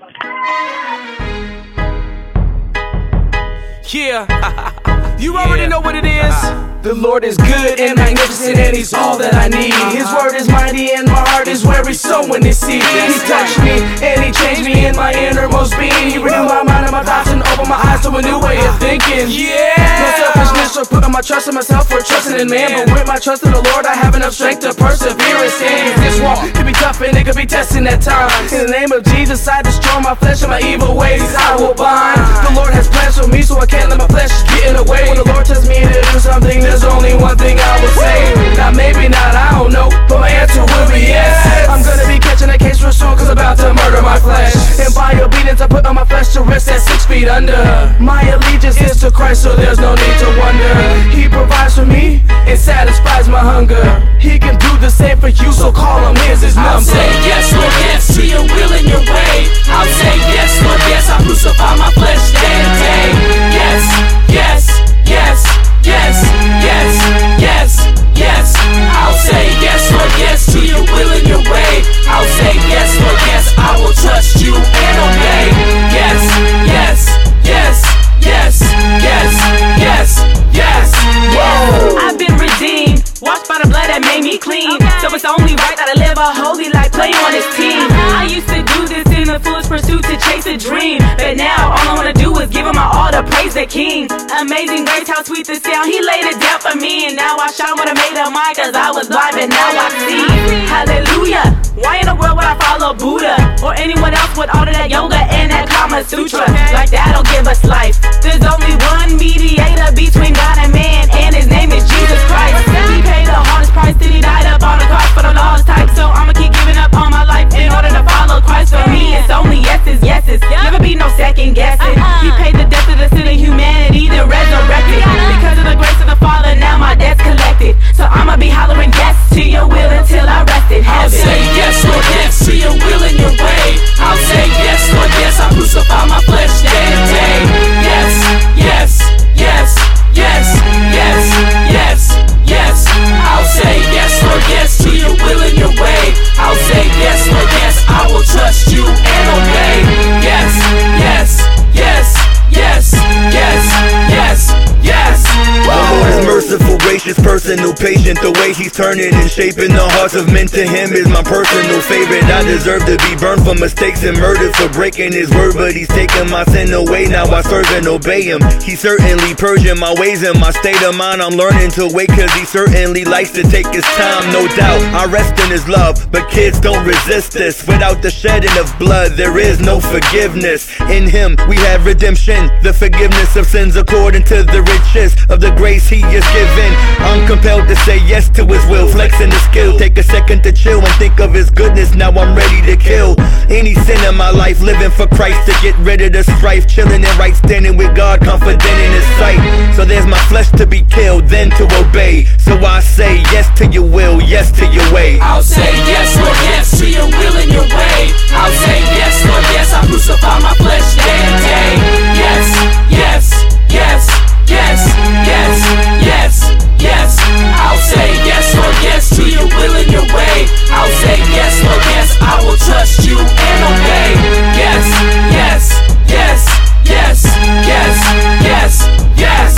Yeah, you already know what it is. The Lord is good and magnificent, and He's all that I need. His word is mighty, and my heart is where He's sowing His seed. He touched me, and He changed me in my innermost being. He renewed my mind and my thoughts, and opened my eyes to a new way of thinking. Yeah, no selfishness or putting my trust in myself or trusting in man. But with my trust in the Lord, I have enough strength to persevere and stand. This walk could be tough, and it could be testing at times. In the name of Jesus, I destroy my flesh and my evil ways. I will bind. The Lord has plans for me, so I can't let my flesh get in the way. When the Lord tells me to do something, there's only one thing I will say. Now maybe not, I don't know, but my answer will be yes. I'm gonna be catching a case real soon, cause I'm about to murder my flesh. And by obedience I put on my flesh to rest at six feet under. My allegiance is to Christ, so there's no need to wonder. He provides for me and satisfies my hunger. He can do the same for you, so call him, here's his number. I'll say yes, Lord, yes to your will and your way. I'll say yes, Lord, yes, I crucify my flesh day to day. Yes, yes, yes, yes, yes, yes, yes. I'll say yes, Lord, yes to your will and your way. I'll say yes, Lord, yes, I will trust you and obey. Yes, yes, yes, yes, yes, yes, yes. Whoa. I've been redeemed, washed by the blood that made me clean. So it's only right that I live a holy life, play on His team. I used to do this in a foolish pursuit to chase a dream, but now all I wanna do is give Him my all to praise the King. Amazing grace, how sweet the sound. He laid it down for me, and now I shine with a made of mine, cause I was blind, but now I see. Hallelujah. Why in the world would I follow Buddha or anyone else with all of that yoga and that Kama Sutra? Like that'll give us life. There's only one mediator between God and man, and His name is Jesus Christ. He paid the hardest price, till He died up on the cross for the lost type. So I'ma keep giving up on my life in order to follow Christ. For me, it's only yeses, yeses. Never be no second guessing. He paid the debt of the sin of humanity, then resurrected. Because of the grace of the Father, now my debt's collected. So I'ma be hollering yes to your will until I rest in heaven. I'll say yes, Lord, yes to your will and your way. I'll say yes, Lord, yes, I crucify my flesh day to day. Yes, yes, yes, yes, yes, yes, yes. I'll say yes, Lord, yes to your will and your way. I'll say yes, Lord, yes, I will trust you and obey. Yes, yes, yes, yes, yes, yes, yes. The Lord is merciful, gracious, personal, patient. The way He's turning and shaping the hearts of men, to Him is my personal favorite. I deserve to be burned for mistakes and murdered for breaking His word, but He's taken my sin away. Now I serve and obey Him. He's certainly purging my ways and my state of mind. I'm learning to wait, cause He certainly likes to take His time. No doubt, I rest in His love, but kids don't resist this. Without the shedding of blood, there is no forgiveness. In Him we have redemption, the forgiveness of sins according to the riches of the grace He has given. I'm compelled to say yes to His will, flexing the skill. Take a second to chill and think of His goodness. Now I'm ready to kill any sin in my life, living for Christ to get rid of the strife, chilling and right standing with God, confident in His sight. So there's my flesh to be killed, then to obey. So I say yes to your will, yes to your way. I'll say yes, Lord, yes to your will and your way. I'll say yes, Lord, yes, I crucify my flesh day to day. Yes, yes, yes, yes, yes, yes, yes. I'll say yes, Lord, yes to your will and your way. I'll say yes, Lord, yes, I will trust you and obey. Yes, yes, yes, yes, yes, yes, yes.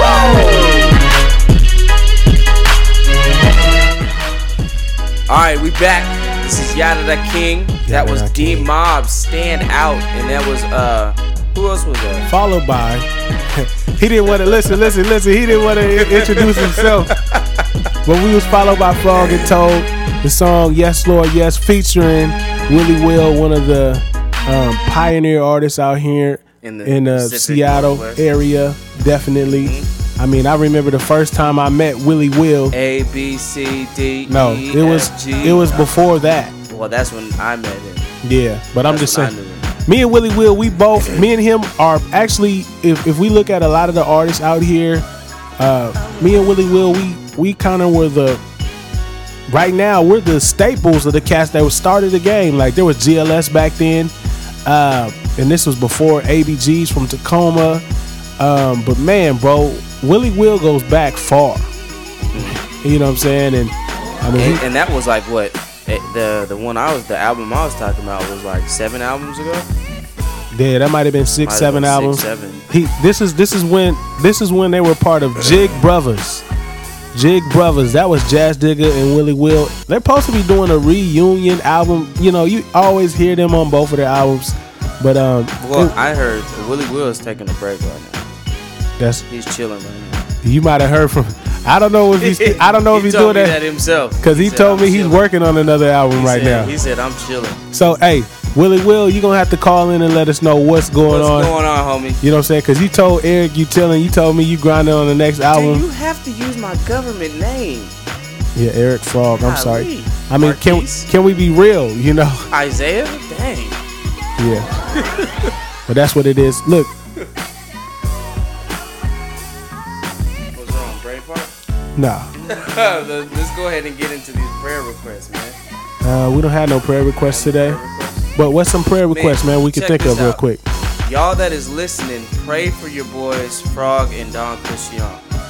Whoa. Alright, we back. This is Yada the King. That was D-Mob, Stand Out. And that was, uh, who else was there? Followed by, he didn't want to, listen, listen, listen, he didn't want to introduce himself. But we was followed by Frog and Toad. The song Yes Lord Yes, featuring Willie Will, one of the um, pioneer artists out here in the in the Seattle Northwest area, definitely. Mm-hmm. I mean, I remember the first time I met Willie Will. A, B, C, D, No, E, it was F, G. it was before that. Well, that's when I met him. Yeah, but I'm That's just when I saying. knew Me and Willie Will, we both, me and him are actually, if, if we look at a lot of the artists out here, uh, me and Willie Will, we we kind of were the, right now, we're the staples of the cast that started the game. Like, there was G L S back then, uh, and this was before A B Gs from Tacoma. Um, but man, bro, Willie Will goes back far. You know what I'm saying? And I mean, and, he, and that was like what eh, the the one I was the album I was talking about was like seven albums ago. yeah, that might have been six, Might have seven been albums. six, seven. He, this is this is when this is when they were part of Jig Brothers. Jig Brothers, that was Jazz Digger and Willie Will. They're supposed to be doing a reunion album. You know, you always hear them on both of their albums. But um, Well, it- I heard Willie Will is taking a break right now. that's He's chilling right now. you might have heard from. I don't know if he's. I don't know if He he's told doing me that that himself. because he, He said, told "I'm me he's chilling." working on another album He right said, now. He said, "I'm chilling." So hey, Willie Will, you gonna have to call in and let us know what's going What's on. going on, homie? You know what I'm saying? Because you told Eric, you telling, you told me you grinding on the next Dude, album. you have to use my government name, Yeah, Eric Frog. I'm sorry. Golly. I mean, can Marquise. can we be real? You know? Isaiah. Dang. Yeah. But that's what it is. Look, What's wrong, brain fart? nah, Let's go ahead and get into these prayer requests, man. uh, we don't have no prayer requests today. But what's some prayer requests, man? We can check think this of real out. quick. Y'all that is listening, pray for your boys Frog and Don Christian.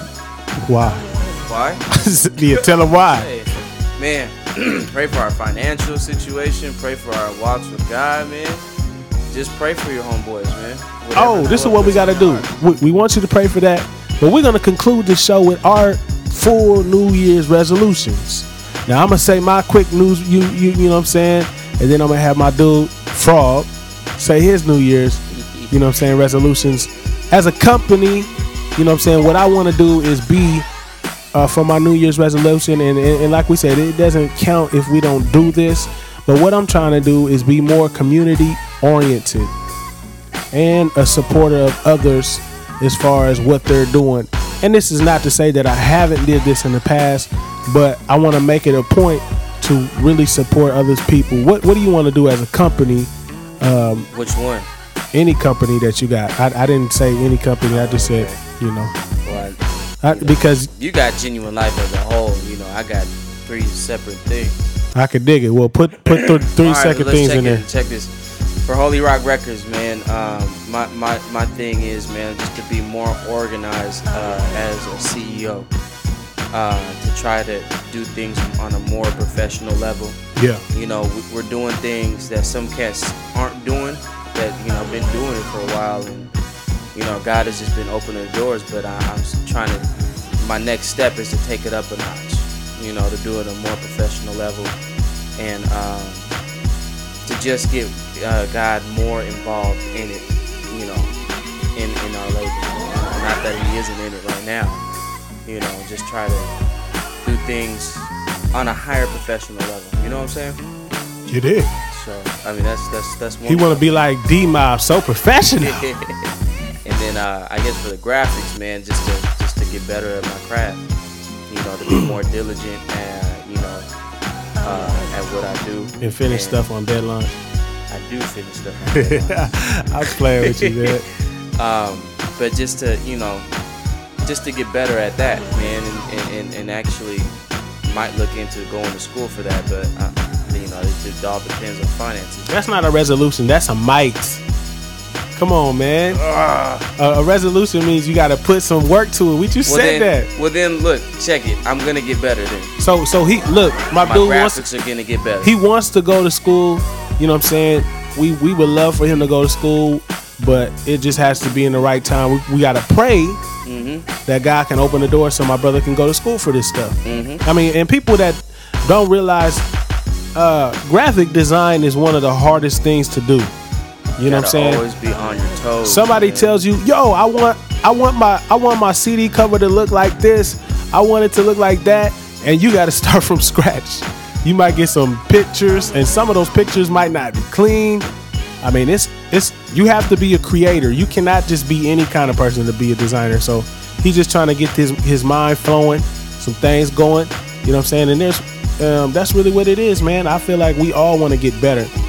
Why? Why? Yeah, tell them why. Hey, man, pray for our financial situation. Pray for our walks with God, man. Just pray for your homeboys, man. Whatever Oh, this is what we got to do. We, we want you to pray for that. But we're going to conclude this show with our full New Year's resolutions. Now, I'm going to say my quick news, you, you you know what I'm saying? And then I'm going to have my dude, Frog, say his New Year's, you know what I'm saying, resolutions. As a company, you know what I'm saying, what I want to do is be uh, for my New Year's resolution. And, and, and like we said, it doesn't count if we don't do this. But what I'm trying to do is be more community oriented and a supporter of others as far as what they're doing. And this is not to say that I haven't did this in the past, but I want to make it a point to really support others people. What what do you want to do as a company? Um, Which one? Any company that you got. I, I didn't say any company. I just said, you know. Well, I, because you got Genuine Life as a whole. You know, I got three separate things. I could dig it. Well, put put th- three All right, second let's things check in there. it. Check this. For Holy Rock Records, man, um, my, my, my thing is, man, just to be more organized uh, as a C E O. Uh, to try to do things on a more professional level. Yeah. You know, we- we're doing things that some cats aren't doing, that, you know, been doing it for a while. And, you know, God has just been opening the doors, but I, I'm s- trying to, my next step is to take it up a notch, you know, to do it on a more professional level. And um, to just get uh, God more involved in it, you know, in, in our label. You know, not that he isn't in it right now. You know, just try to do things on a higher professional level. You know what I'm saying? You did. So, I mean, that's that's that's one. He want to be like D-Mob, so professional. And then uh, I guess for the graphics, man, just to just to get better at my craft. You know, to be more diligent and, you know, uh, at what I do. And finish And stuff on deadline. I do finish stuff on deadlines. I was playing with you, man. Um, but just to, you know, just to get better at that, man, and, and, and, and actually might look into going to school for that, but, uh, you know, it, it all depends on finances. That's not a resolution. That's a Mike's. Come on, man. Uh, a resolution means you got to put some work to it. We just Well, said then, that. Well, then, look, check it. I'm going to get better then. So, so he look. My, My dude graphics wants. are going to get better. He wants to go to school. You know what I'm saying? We we would love for him to go to school, but it just has to be in the right time. We, we got to pray Mm-hmm. that God can open the door so my brother can go to school for this stuff. Mm-hmm. I mean, and people that don't realize uh, graphic design is one of the hardest things to do. You know what I'm saying? Always be on your toes. Somebody man. tells you, "Yo, I want, I want my, I want my C D cover to look like this. I want it to look like that," and you got to start from scratch. You might get some pictures, and some of those pictures might not be clean. I mean, it's, it's, you have to be a creator. You cannot just be any kind of person to be a designer. So he's just trying to get his his mind flowing, some things going. You know what I'm saying? And there's, um, that's really what it is, man. I feel like we all want to get better.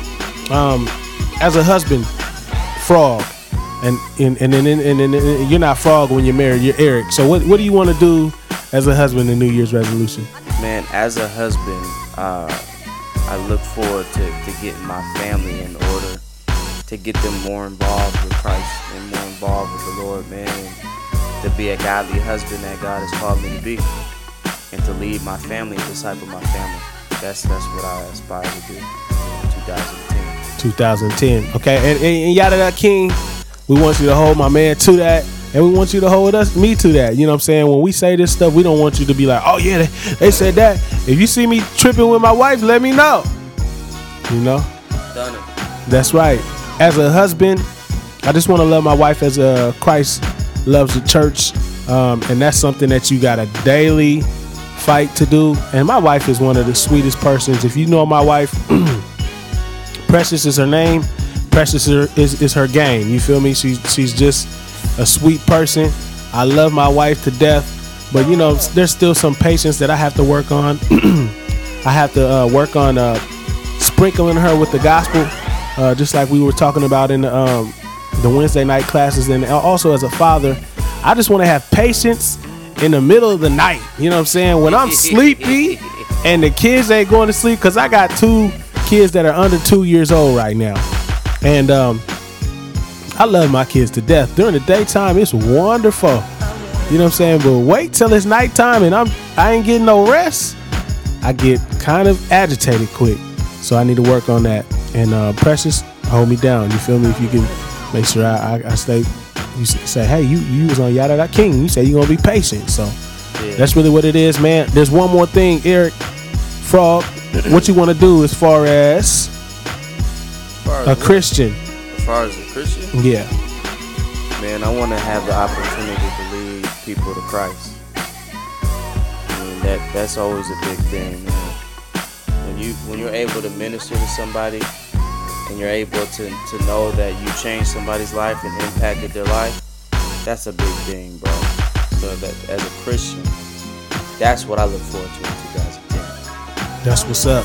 um, as a husband, Frog, and and and, and, and, and, and, and you're not Frog when you're married, you're Eric. So what what do you want to do as a husband in New Year's resolution? Man, as a husband, uh, I look forward to, to getting my family in order, to get them more involved with Christ and more involved with the Lord, man, and to be a godly husband that God has called me to be, and to lead my family and disciple my family. That's that's what I aspire to do in twenty ten. twenty ten. Okay, and, and, and Yada Da King, we want you to hold my man to that, and we want you to hold us, me to that. You know what I'm saying? When we say this stuff, we don't want you to be like, oh yeah, they, they said that. If you see me tripping with my wife, let me know. You know? Done it. That's right. As a husband, I just want to love my wife as a Christ loves the church, um, and that's something that you got to daily fight to do. And my wife is one of the sweetest persons. If you know my wife, Precious is her name. Precious is, is, is her game. You feel me? She's she's just a sweet person. I love my wife to death, but you know, there's still some patience that I have to work on. I have to uh, work on uh, sprinkling her with the gospel, uh, just like we were talking about in the, um, the Wednesday night classes. And also as a father, I just want to have patience in the middle of the night. You know what I'm saying? When I'm sleepy and the kids ain't going to sleep, because I got two kids that are under two years old right now. And um, I love my kids to death. During the daytime, it's wonderful. You know what I'm saying? But wait till it's nighttime and I'm I ain't getting no rest. I get kind of agitated quick. So I need to work on that. And uh, Precious, hold me down. You feel me? If you can make sure I, I, I stay. You say, hey, you you was on Yada Da King. You say you're gonna be patient. So yeah. That's really what it is, man. There's one more thing, Eric Frog. What you want to do as far as, as, far as a what? Christian? As far as a Christian? Yeah. Man, I want to have the opportunity to lead people to Christ. I mean, that that's always a big thing, man. When you when you're able to minister to somebody and you're able to, to know that you changed somebody's life and impacted their life, that's a big thing, bro. So that as a Christian, that's what I look forward to in twenty ten. That's what's up.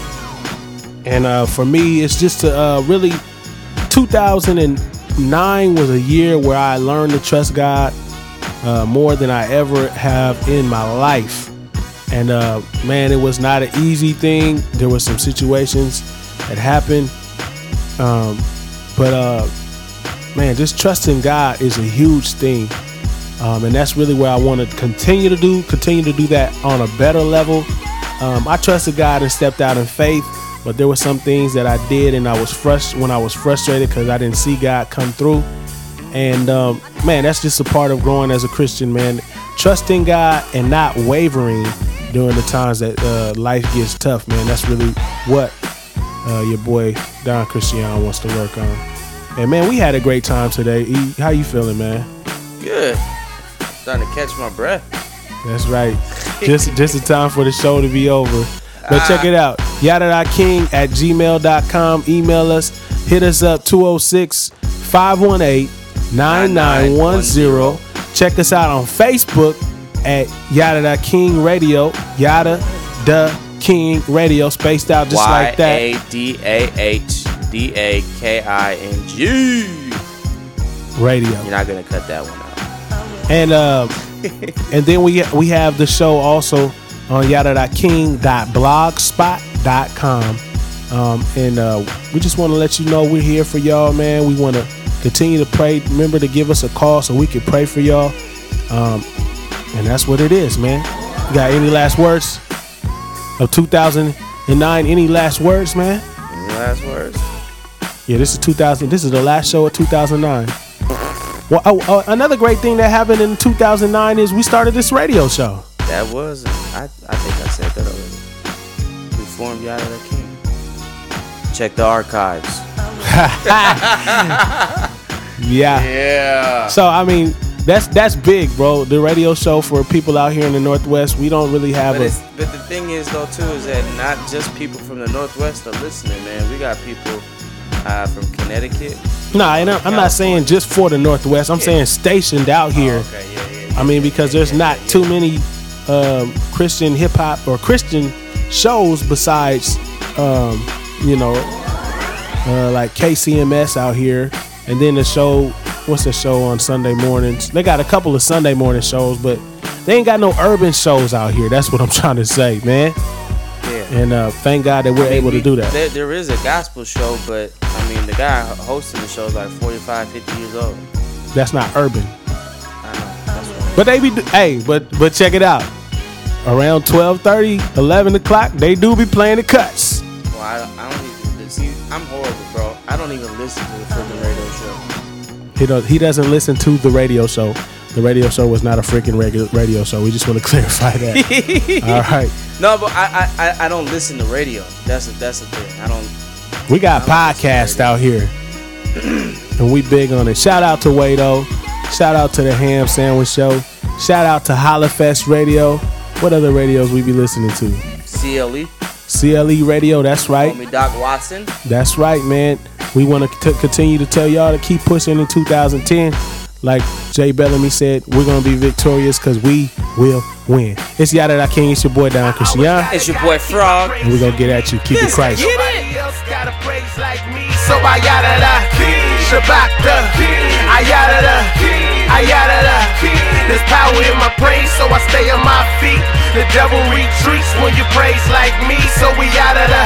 And uh, for me, it's just to uh, really, two thousand nine was a year where I learned to trust God uh, more than I ever have in my life. And uh, man, it was not an easy thing. There were some situations that happened. Um, but uh, man, just trusting God is a huge thing. Um, and that's really where I want to continue to do, continue to do that on a better level. Um, I trusted God and stepped out in faith, but there were some things that I did and I was frustrated when I was frustrated because I didn't see God come through. And um, man, that's just a part of growing as a Christian, man. Trusting God and not wavering during the times that uh, life gets tough, man. That's really what uh, your boy Don Cristiano wants to work on. And man, we had a great time today. E, how you feeling, man? Good. Starting to catch my breath. That's right. Just just a time for the show to be over. But ah. check it out. Yada Da King at gmail dot com. Email us. Hit us up two oh six, five one eight, nine nine one zero. Check us out on Facebook at Yada Da King Radio. Yada Da King Radio. Spaced out just like that. Y A D A H D A K I N G Radio. You're not going to cut that one out. And uh, and then we we have the show also on yada da king dot blogspot dot com. Um, and uh, we just want to let you know we're here for y'all, man. We want to continue to pray. Remember to give us a call so we can pray for y'all. Um, and that's what it is, man. You got any last words of two thousand nine? Any last words, man? Any last words? Yeah, this is two thousand. This is the last show of two thousand nine. Well, oh, oh, another great thing that happened in two thousand nine is we started this radio show. That was, I, I think I said that already. We formed Yada Da King. Check the archives. Yeah. Yeah. So I mean, that's that's big, bro. The radio show for people out here in the Northwest, we don't really have but a. It's, but the thing is, though, too, is that not just people from the Northwest are listening, man. We got people uh, from Connecticut. No, nah, I'm, I'm not saying just for the Northwest. I'm yeah. saying stationed out here. Oh, okay. yeah, yeah, yeah, I mean, yeah, because yeah, there's yeah, not yeah, too yeah. many um, Christian hip hop or Christian shows besides, um, you know, uh, like K C M S out here, and then the show. What's the show on Sunday mornings? They got a couple of Sunday morning shows, but they ain't got no urban shows out here. That's what I'm trying to say, man. Yeah. And uh, thank God that we're I mean, able we, to do that. There, there is a gospel show, but I mean, the guy hosting the show is like forty-five, fifty years old. That's not urban. I know. That's what But they be, hey, but but check it out. Around twelve thirty, eleven o'clock, they do be playing the cuts. Well, I, I don't even see. I'm horrible, bro. I don't even listen to the freaking radio show. He does. He doesn't listen to the radio show. The radio show was not a freaking regular radio show. We just want to clarify that. All right. No, but I, I I don't listen to radio. That's a, that's the thing. I don't. We got podcasts out here, and we big on it. Shout out to Wado. Shout out to the Ham Sandwich Show. Shout out to Hollafest Radio. What other radios we be listening to? C L E. C L E Radio. That's right. Call me Doc Watson. That's right, man. We want to t- continue to tell y'all to keep pushing in two thousand ten. Like Jay Bellamy said, we're going to be victorious because we will win. It's Yada Da King. It's your boy, Don Christian. It's your boy, Frog. And we're going to get at you. Keep it Christ. So I yada da, Shabbat da, I yada da, I yada da. There's power in my praise, so I stay on my feet. The devil retreats when you praise like me, so we yada da.